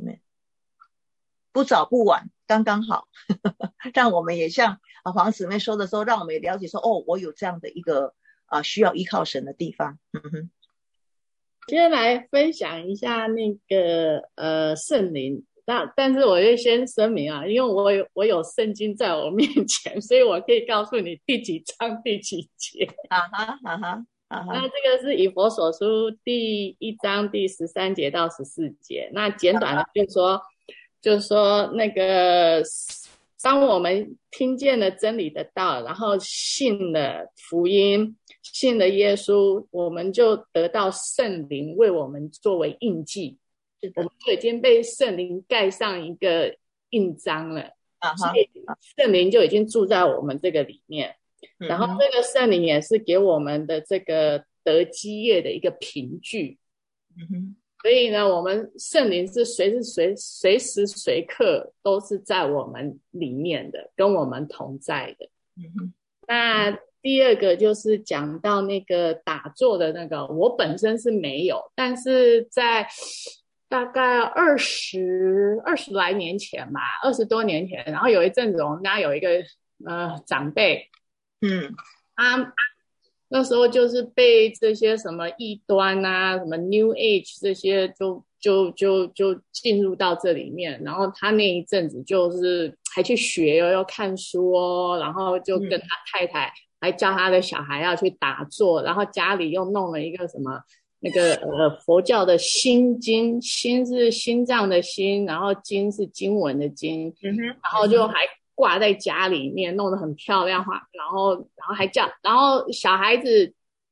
Speaker 2: 不早不晚，刚刚好让我们也像黄姊妹说的时候，让我们也了解说，我有这样的一个需要依靠神的地方。
Speaker 7: 先来分享一下那个圣灵，但是我就先声明啊，因为我有圣经在我面前，所以我可以告诉你第几章第几节。那这个是以弗所书第1章第13节到14节。那简短的就是说那个当我们听见了真理的道，然后信了福音，信了耶稣，我们就得到圣灵为我们作为印记，我们就已经被圣灵盖上一个印章了，所以圣灵就已经住在我们这个里面。然后这个圣灵也是给我们的这个得基业的一个凭据。所以呢，我们圣灵是随时随刻都是在我们里面的，跟我们同在的。那第二个就是讲到那个打坐的那个，我本身是没有，但是在大概20来年前吧，20多年前，然后有一阵子我们家有一个长辈，他那时候就是被这些什么异端啊，什么 New Age 这些就进入到这里面，然后他那一阵子就是还去学要看书哦，然后就跟他太太还教他的小孩要去打坐，然后家里又弄了一个什么那个佛教的心经，心是心脏的心，然后经是经文的经，然后就还挂在家里面，弄得很漂亮化，然后还叫，然后小孩子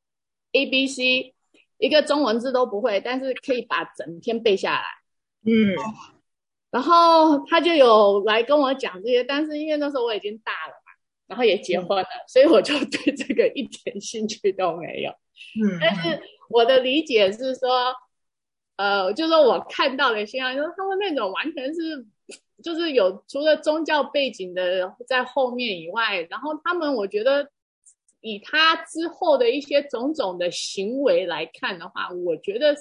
Speaker 7: ABC 一个中文字都不会，但是可以把整篇背下来。然后他就有来跟我讲这些，但是因为那时候我已经大了嘛，然后也结婚了，所以我就对这个一点兴趣都没有。但是我的理解是说，就是说我看到的现象，就是他们那种完全是。就是有除了宗教背景的在后面以外，然后他们我觉得以他之后的一些种种的行为来看的话，我觉得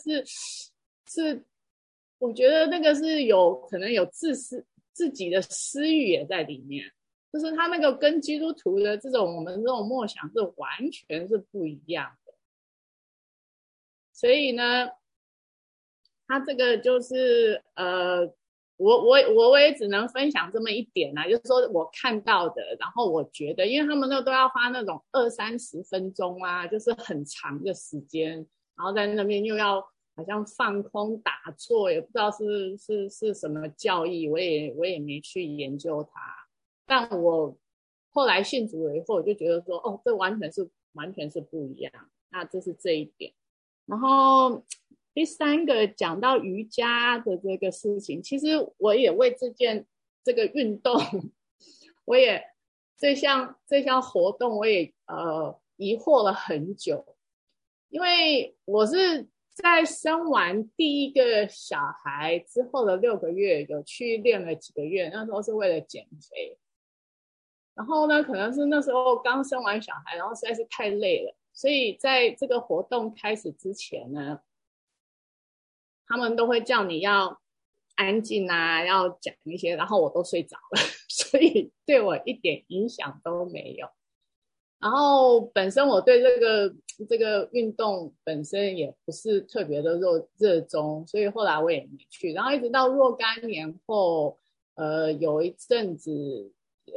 Speaker 7: 我觉得那个是可能有自己的私欲也在里面，就是他那个跟基督徒的我们这种默想是完全是不一样的。所以呢，他这个就是我也只能分享这么一点啊，就是说我看到的，然后我觉得，因为他们都要花那种20-30分钟啊，就是很长的时间，然后在那边又要好像放空打坐，也不知道是什么教义，我也没去研究它。但我后来信主了以后，我就觉得说，这完全是不一样。那这是这一点，然后。第三个讲到瑜伽的这个事情，其实我也为这个运动，我也这项活动我也疑惑了很久，因为我是在生完第一个小孩之后的6个月有去练了几个月，那时候是为了减肥，然后呢可能是那时候刚生完小孩，然后实在是太累了，所以在这个活动开始之前呢，他们都会叫你要安静啊，要讲一些，然后我都睡着了，所以对我一点影响都没有。然后本身我对这个运动本身也不是特别的热衷，所以后来我也没去。然后一直到若干年后，有一阵子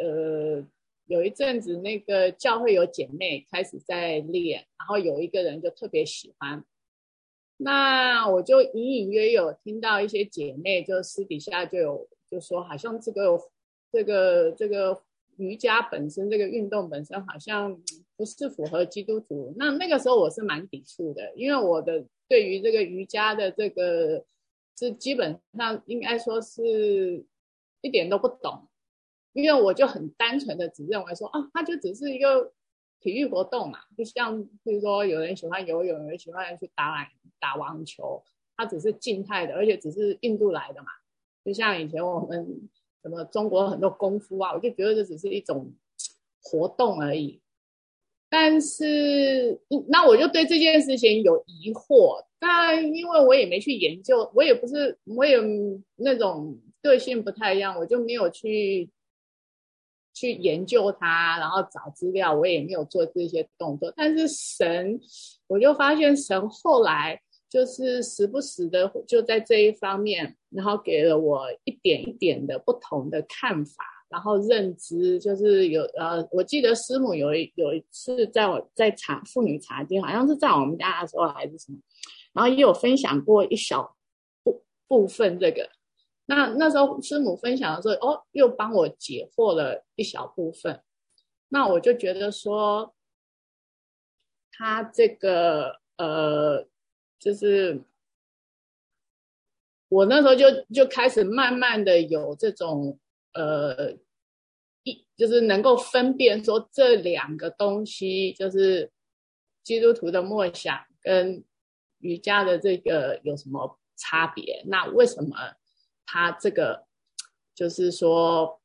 Speaker 7: 那个教会有姐妹开始在练，然后有一个人就特别喜欢。那我就隐隐约有听到一些姐妹就私底下就说好像这个这个瑜伽本身这个运动本身好像不是符合基督徒。那个时候我是蛮抵触的，因为我的对于这个瑜伽的这个是基本上应该说是一点都不懂，因为我就很单纯的只认为说它就只是一个体育活动嘛，就像比如说有人喜欢游泳，有人喜欢去打网球，它只是静态的，而且只是印度来的嘛，就像以前我们什么中国很多功夫啊，我就觉得这只是一种活动而已。但是那我就对这件事情有疑惑，但因为我也没去研究，我也那种个性不太一样，我就没有去研究它，然后找资料，我也没有做这些动作。但是神，我就发现神后来就是时不时的就在这一方面，然后给了我一点一点的不同的看法，然后认知。就是我记得师母有一次在妇女茶经，好像是在我们家的时候还是什么，然后也有分享过一小部分这个。那时候师母分享的时候，又帮我解惑了一小部分。那我就觉得说，他这个就是我那时候就开始慢慢的有这种就是能够分辨说这两个东西，就是基督徒的默想跟瑜伽的这个有什么差别。那为什么他这个就是说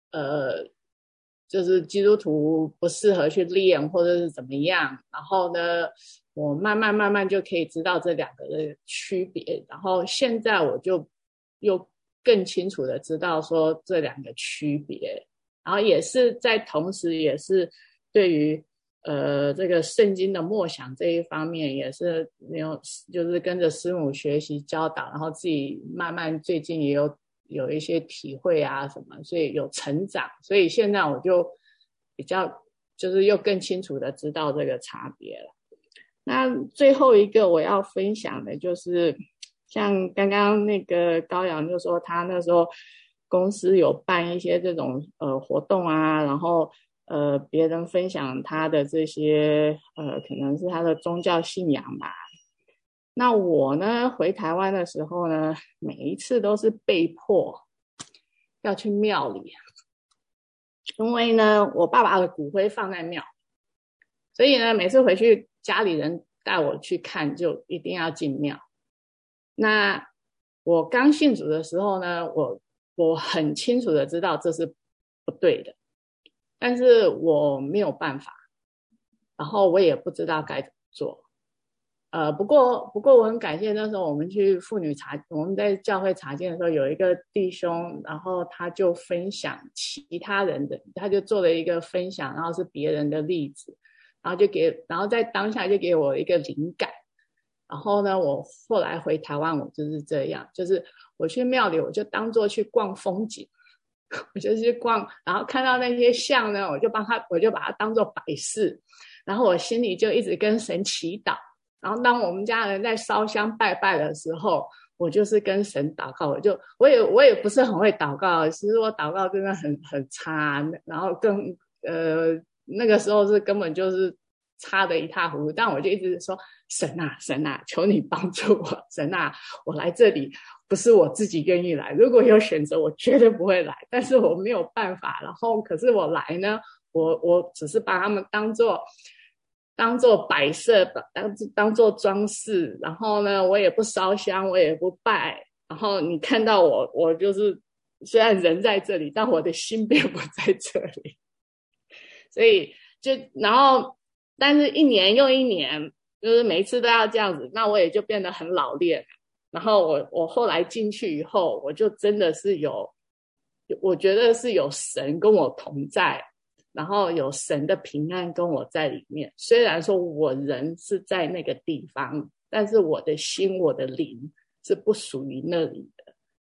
Speaker 7: 就是基督徒不适合去练或者是怎么样，然后呢我慢慢就可以知道这两个的区别，然后现在我就又更清楚的知道说这两个区别，然后也是在同时也是对于这个圣经的默想这一方面也是就是跟着师母学习教导，然后自己慢慢最近也有一些体会啊什么，所以有成长，所以现在我就比较就是又更清楚的知道这个差别了。那最后一个我要分享的就是像刚刚那个高阳就说他那时候公司有办一些这种活动啊，然后别人分享他的这些可能是他的宗教信仰吧。那我呢回台湾的时候呢，每一次都是被迫要去庙里，因为呢我爸爸的骨灰放在庙，所以呢每次回去家里人带我去看就一定要进庙。那我刚信主的时候呢，我很清楚的知道这是不对的，但是我没有办法，然后我也不知道该怎么做。不过我很感谢那时候我们去妇女茶，我们在教会茶经的时候有一个弟兄，然后他就分享其他人的，他就做了一个分享，然后是别人的例子，然后在当下就给我一个灵感。然后呢我后来回台湾我就是这样，就是我去庙里我就当作去逛风景，我就去逛，然后看到那些像呢我就把它当作摆饰，然后我心里就一直跟神祈祷。然后当我们家人在烧香拜拜的时候，我就是跟神祷告，我也不是很会祷告，其实我祷告真的很差，然后那个时候是根本就是差得一塌糊涂，但我就一直说神啊求你帮助我，神啊我来这里不是我自己愿意来，如果有选择我绝对不会来，但是我没有办法，然后可是我来呢，我只是把他们当作摆设，当作装饰，然后呢我也不烧香我也不拜，然后你看到我就是虽然人在这里，但我的心并不在这里，所以然后但是一年又一年，就是每一次都要这样子，那我也就变得很老练。然后我后来进去以后，我就真的是我觉得是有神跟我同在，然后有神的平安跟我在里面。虽然说我人是在那个地方，但是我的心我的灵是不属于那里的。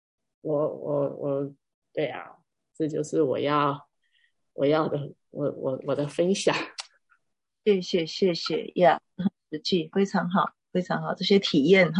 Speaker 7: 对啊，这就是我要的我的分享。
Speaker 2: 谢谢呀，实际非常好非常好，这些体验，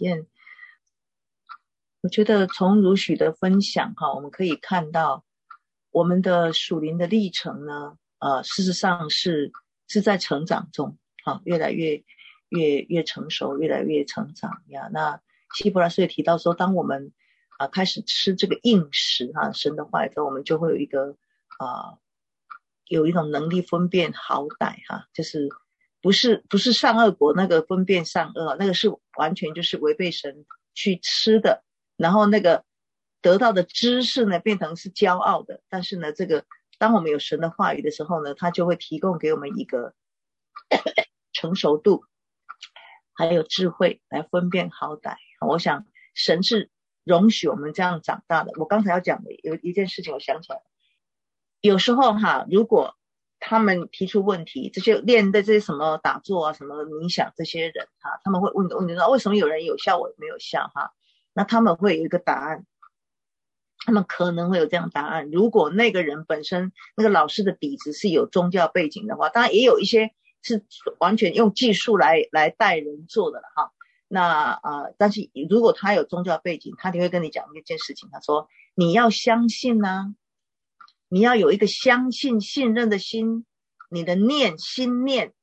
Speaker 2: 我觉得从如许的分享我们可以看到我们的属灵的历程呢，事实上是在成长中，越来越成熟，越来越成长呀。那希伯来书也提到说，当我们开始吃这个硬食神的话语之后，我们就会有一个有一种能力分辨好歹就是不是善恶果那个分辨善恶，那个是完全就是违背神去吃的，然后那个得到的知识呢变成是骄傲的。但是呢，这个当我们有神的话语的时候呢，他就会提供给我们一个成熟度还有智慧来分辨好歹。我想神是容许我们这样长大的。我刚才要讲的有一件事情我想起来，有时候如果他们提出问题，这些练的这些什么打坐什么冥想，这些人他们会问的问题说，为什么有人有效我没有效那他们会有一个答案，他们可能会有这样的答案。如果那个人本身那个老师的底子是有宗教背景的话，当然也有一些是完全用技术来带人做的了那但是如果他有宗教背景，他就会跟你讲一件事情，他说你要相信你要有一个相信信任的心，你的心念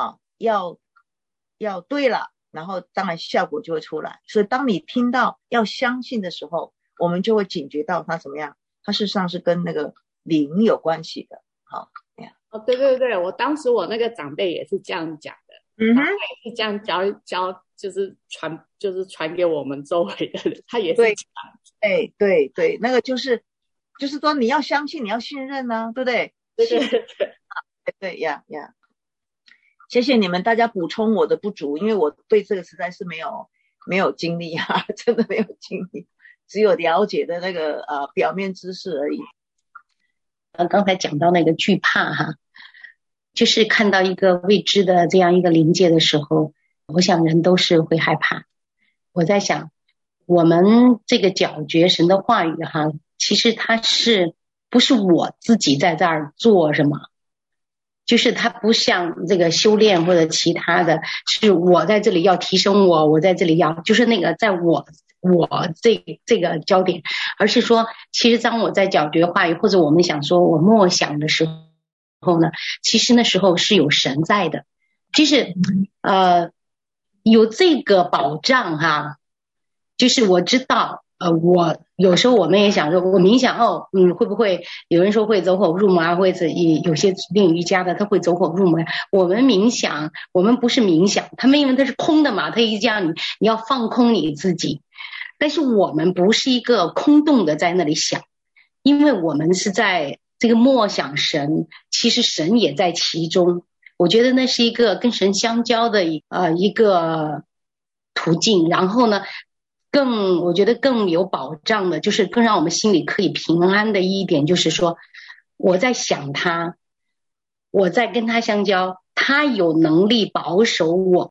Speaker 2: 要对了，然后当然效果就会出来。所以当你听到要相信的时候，我们就会警觉到它怎么样，它事实上是跟那个灵有关系的
Speaker 7: 对对对，我当时我那个长辈也是这样讲的，他也是这样教就是传给我们周围的人，他也是这样。
Speaker 2: 对，那个就是说你要相信，你要信任对不对？对呀。谢谢你们大家补充我的不足，因为我对这个实在是没有经历真的没有经历，只有了解的那个表面知识而已。
Speaker 5: 刚才讲到那个惧怕就是看到一个未知的这样一个临界的时候，我想人都是会害怕。我在想我们这个觉觉神的话语其实它是不是我自己在这儿做什么，就是它不像这个修炼或者其他的，是我在这里要提升我在这里要就是那个在我这个焦点，而是说其实当我在觉觉话语或者我们想说我默想的时候呢，其实那时候是有神在的，就是有这个保障就是我知道我有时候我们也想说我冥想会不会有人说会走火入魔或者有些练瑜伽的他会走火入魔，我们冥想我们不是冥想，他们因为它是空的嘛，他一这样你要放空你自己，但是我们不是一个空洞的在那里想，因为我们是在这个默想神，其实神也在其中，我觉得那是一个跟神相交的一个途径。然后呢我觉得更有保障的，就是更让我们心里可以平安的一点，就是说我在想他，我在跟他相交，他有能力保守我，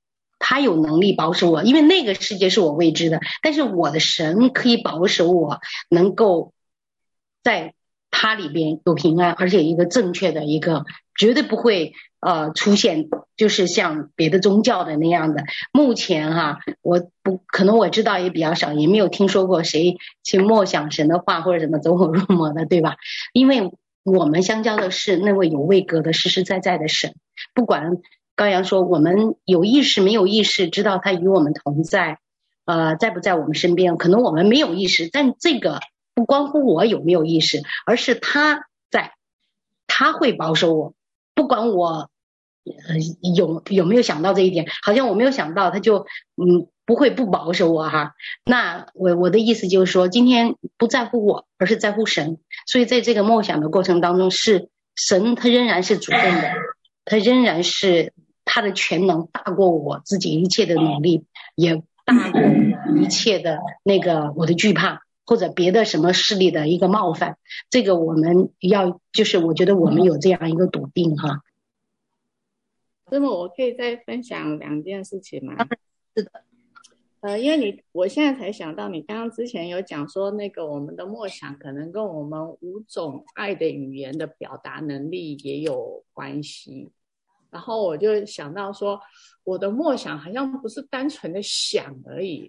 Speaker 5: 因为那个世界是我未知的，但是我的神可以保守我，能够在他里边有平安，而且一个正确的一个绝对不会出现就是像别的宗教的那样的。目前可能我知道也比较少，也没有听说过谁去默想神的话或者什么走火入魔的，对吧？因为我们相交的是那位有位格的实实在在的神，不管高阳说我们有意识没有意识知道他与我们同在在不在我们身边，可能我们没有意识，但这个不关乎我有没有意识，而是他在，他会保守我，不管我有没有想到这一点，好像我没有想到他就不会不保守我那我的意思就是说今天不在乎我，而是在乎神，所以在这个默想的过程当中，是神他仍然是主动的，他仍然是他的全能大过我自己一切的努力，也大过一切的那个我的惧怕或者别的什么势力的一个冒犯，这个我们就是我觉得我们有这样一个笃定
Speaker 7: 那么我可以再分享2件事情吗？
Speaker 2: 是的。
Speaker 7: 因为我现在才想到，你刚刚之前有讲说那个我们的默想可能跟我们5种爱的语言的表达能力也有关系，然后我就想到说我的默想好像不是单纯的想而已，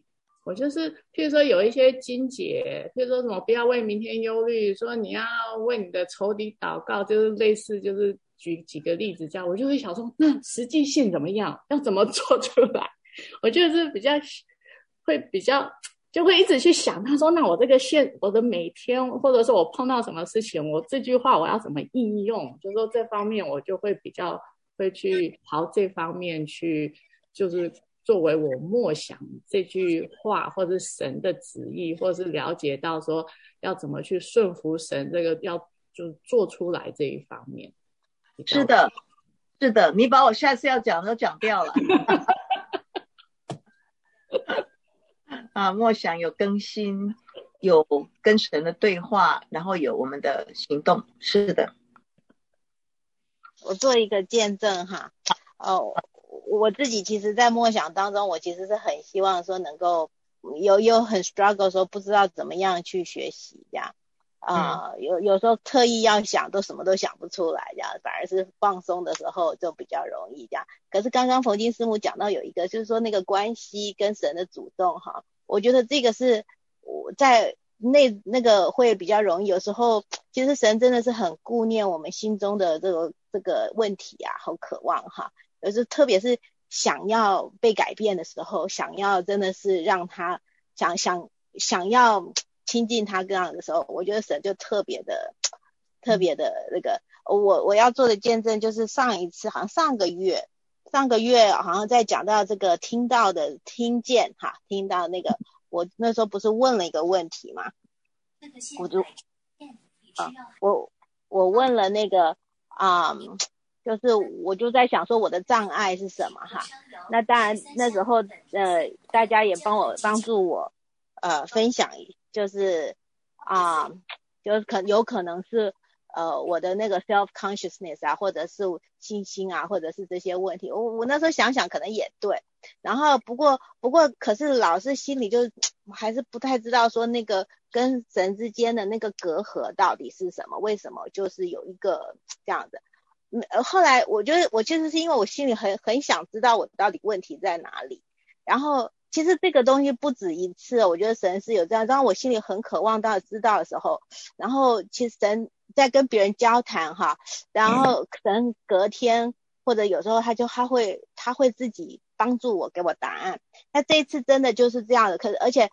Speaker 7: 我就是譬如说有一些经节，譬如说什么不要为明天忧虑，说你要为你的仇敌祷告，就是类似就是举几个例子这样，我就会想说那实际性怎么样，要怎么做出来。我就是比较就会一直去想，他说那我这个我的每天或者说我碰到什么事情，我这句话我要怎么应用，就说这方面我就会比较会去朝这方面去，就是作为我默想这句话或者神的旨意，或者是了解到说要怎么去顺服神，这个要就做出来这一方面。
Speaker 2: 是的，是的，你把我下次要讲都讲掉了。啊，默想有更新，有跟神的对话，然后有我们的行动。是的，
Speaker 8: 我做一个见证哈。我自己其实在默想当中，我其实是很希望说能够有很 struggle 说不知道怎么样去学习这样。有时候特意要想都什么都想不出来这样，反而是放松的时候就比较容易这样。可是刚刚冯金师母讲到有一个就是说那个关系跟神的主动哈，我觉得这个是我在那个会比较容易。有时候其实神真的是很顾念我们心中的这个问题啊，好渴望哈。有时特别是想要被改变的时候，想要真的是让他想要亲近他这样的时候，我觉得神就特别的那个。我要做的见证就是上一次好像上个月好像在讲到这个听到的听见哈，听到那个我那时候不是问了一个问题吗？我问了那个就是我就在想说我的障碍是什么哈。那当然那时候大家也帮助我分享，就是就是有可能是我的那个 self consciousness 啊，或者是信心啊，或者是这些问题。我那时候想想可能也对。然后不过可是老师心里就还是不太知道说那个跟神之间的那个隔阂到底是什么，为什么就是有一个这样的。后来我觉得我其实是因为我心里很想知道我到底问题在哪里。然后其实这个东西不止一次，我觉得神是有这样，当我心里很渴望到知道的时候，然后其实神在跟别人交谈哈，然后可能隔天或者有时候他会自己帮助我给我答案。那这一次真的就是这样的，而且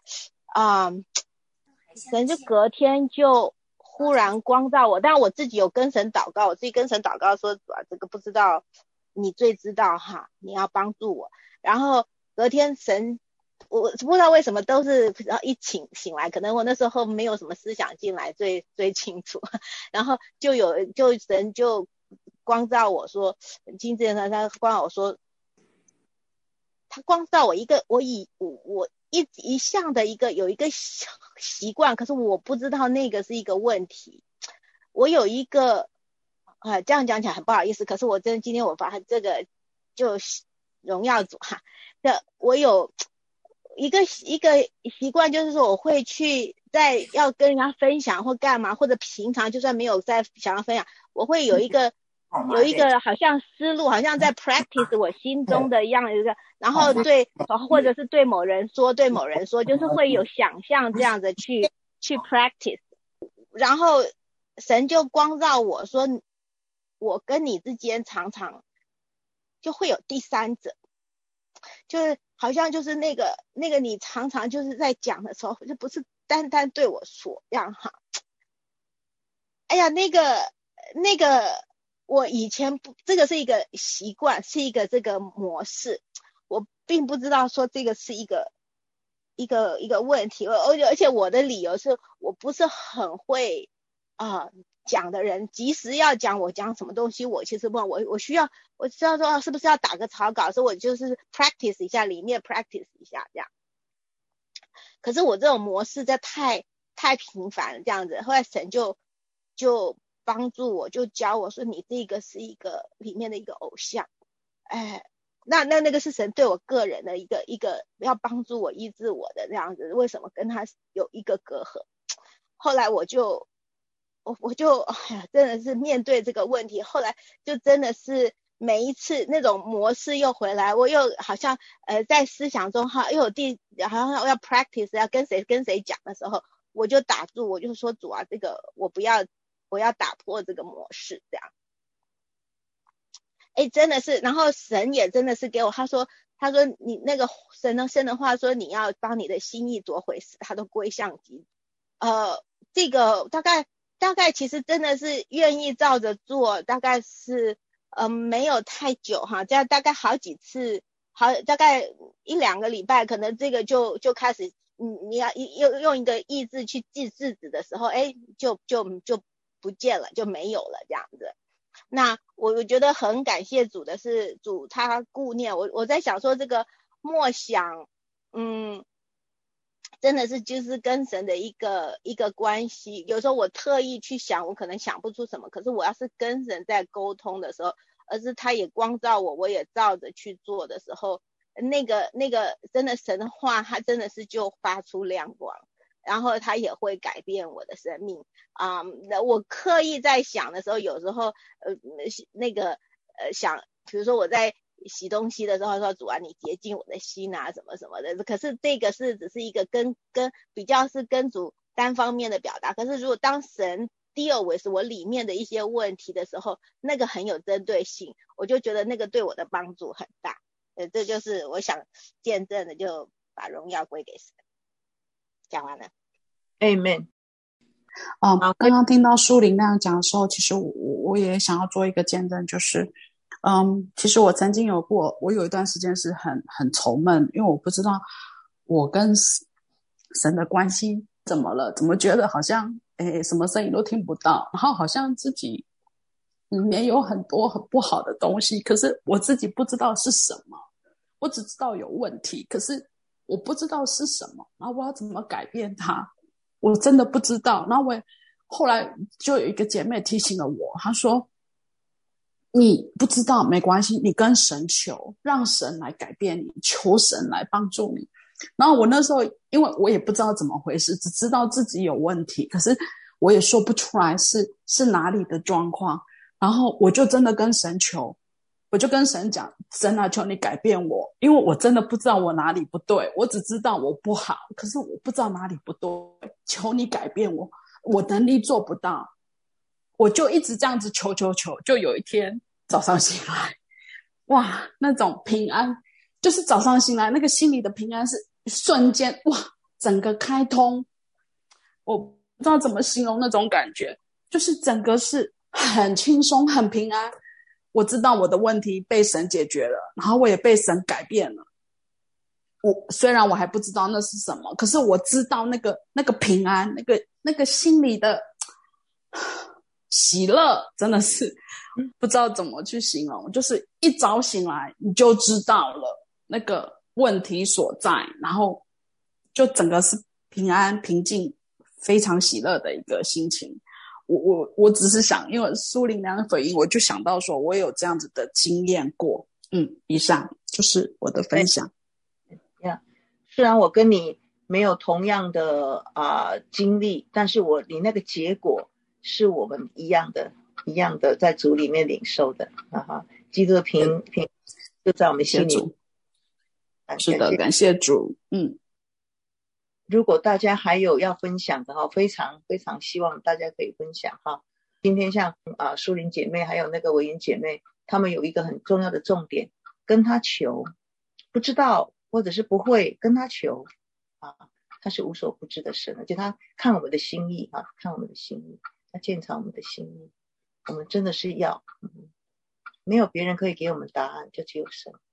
Speaker 8: 神就隔天就忽然光照我，但我自己有跟神祷告，我自己跟神祷告说这个不知道你最知道哈，你要帮助我。然后隔天神我不知道为什么都是一醒来，可能我那时候没有什么思想进来最清楚，然后就神就光照我说，金志他光照我说，他光照我我一向的有一个习惯，可是我不知道那个是一个问题。我有一个这样讲起来很不好意思，可是我今天我发现这个就荣耀主哈，我有一个习惯，就是说我会去在要跟人家分享或干嘛，或者平常就算没有在想要分享，我会有一个好像思路，好像在 practice 我心中的样一个，然后或者是对某人说，就是会有想象这样子去 practice。 然后神就光照我说，我跟你之间常常就会有第三者，就是好像就是那个你常常就是在讲的时候，就不是单单对我说这样哈。哎呀，那个我以前这个是一个习惯，是一个这个模式，我并不知道说这个是一个问题。而且我的理由是我不是很会讲的人，即使要讲我讲什么东西，我其实问我需要说是不是要打个草稿，所以我就是 practice 一下，里面 practice 一下这样。可是我这种模式太频繁了这样子，后来神就帮助我，就教我说你这个是一个里面的一个偶像。那个是神对我个人的一个要帮助我医治我的这样子，为什么跟他有一个隔阂。后来我就真的是面对这个问题，后来就真的是每一次那种模式又回来，我又好像在思想中哈，又有好像要 practice 要跟谁讲的时候，我就打住，我就说主啊，这个我要打破这个模式，这样。真的是，然后神也真的是给我，他说你那个神的话说你要帮你的心意夺回，他都归向基督。这个大概其实真的是愿意照着做，大概是没有太久哈，这样大概好几次，大概1-2个礼拜，可能这个就开始，你要用一个意志去记制止的时候，就不见了，就没有了这样子。那我觉得很感谢主的是，主他顾念我在想说这个默想，真的是就是跟神的一个关系。有时候我特意去想，我可能想不出什么，可是我要是跟神在沟通的时候，而是他也光照我，我也照着去做的时候，那个真的神的话，他真的是就发出亮光，然后他也会改变我的生命我刻意在想的时候，有时候想，比如说我在洗东西的时候说主啊，你洁净我的心啊，什么什么的。可是这个是只是一个跟比较是跟主单方面的表达。可是如果当神deal with我里面的一些问题的时候，那个很有针对性，我就觉得那个对我的帮助很大。这就是我想见证的，就把荣耀归给神。讲完了。
Speaker 2: Amen。
Speaker 6: 刚刚听到淑玲那样讲的时候，其实我也想要做一个见证，就是其实我曾经我有一段时间是很愁闷，因为我不知道我跟神的关系怎么了，怎么觉得好像什么声音都听不到，然后好像自己里面有很多很不好的东西，可是我自己不知道是什么，我只知道有问题，可是我不知道是什么，然后我要怎么改变它，我真的不知道。然后后来就有一个姐妹提醒了我，她说你不知道没关系，你跟神求，让神来改变你，求神来帮助你。然后我那时候因为我也不知道怎么回事，只知道自己有问题，可是我也说不出来是哪里的状况。然后我就真的跟神求，我就跟神讲，神啊，求你改变我，因为我真的不知道我哪里不对，我只知道我不好，可是我不知道哪里不对，求你改变我，我能力做不到。我就一直这样子求，就有一天早上醒来，哇，那种平安，就是早上醒来那个心里的平安是瞬间，哇，整个开通，我不知道怎么形容那种感觉，就是整个是很轻松很平安。我知道我的问题被神解决了，然后我也被神改变了。虽然我还不知道那是什么，可是我知道那个平安，那个心里的喜乐，真的是不知道怎么去形容，就是一早醒来你就知道了那个问题所在，然后就整个是平安平静非常喜乐的一个心情。我只是想，因为苏玲那样回应，我就想到说我有这样子的经验过。以上就是我的分享。
Speaker 2: 虽然我跟你没有同样的经历，但是你那个结果是我们一样的在主里面领受的基督的平就在我们心里。
Speaker 6: 是的，感谢主。
Speaker 2: 如果大家还有要分享的非常非常希望大家可以分享今天像淑玲姐妹还有那个维云姐妹，她们有一个很重要的重点，跟她求，不知道或者是不会跟她求她是无所不知的神，而且她看我们的心意看我们的心意，她鉴察我们的心意。我们真的是要没有别人可以给我们答案，就只有神。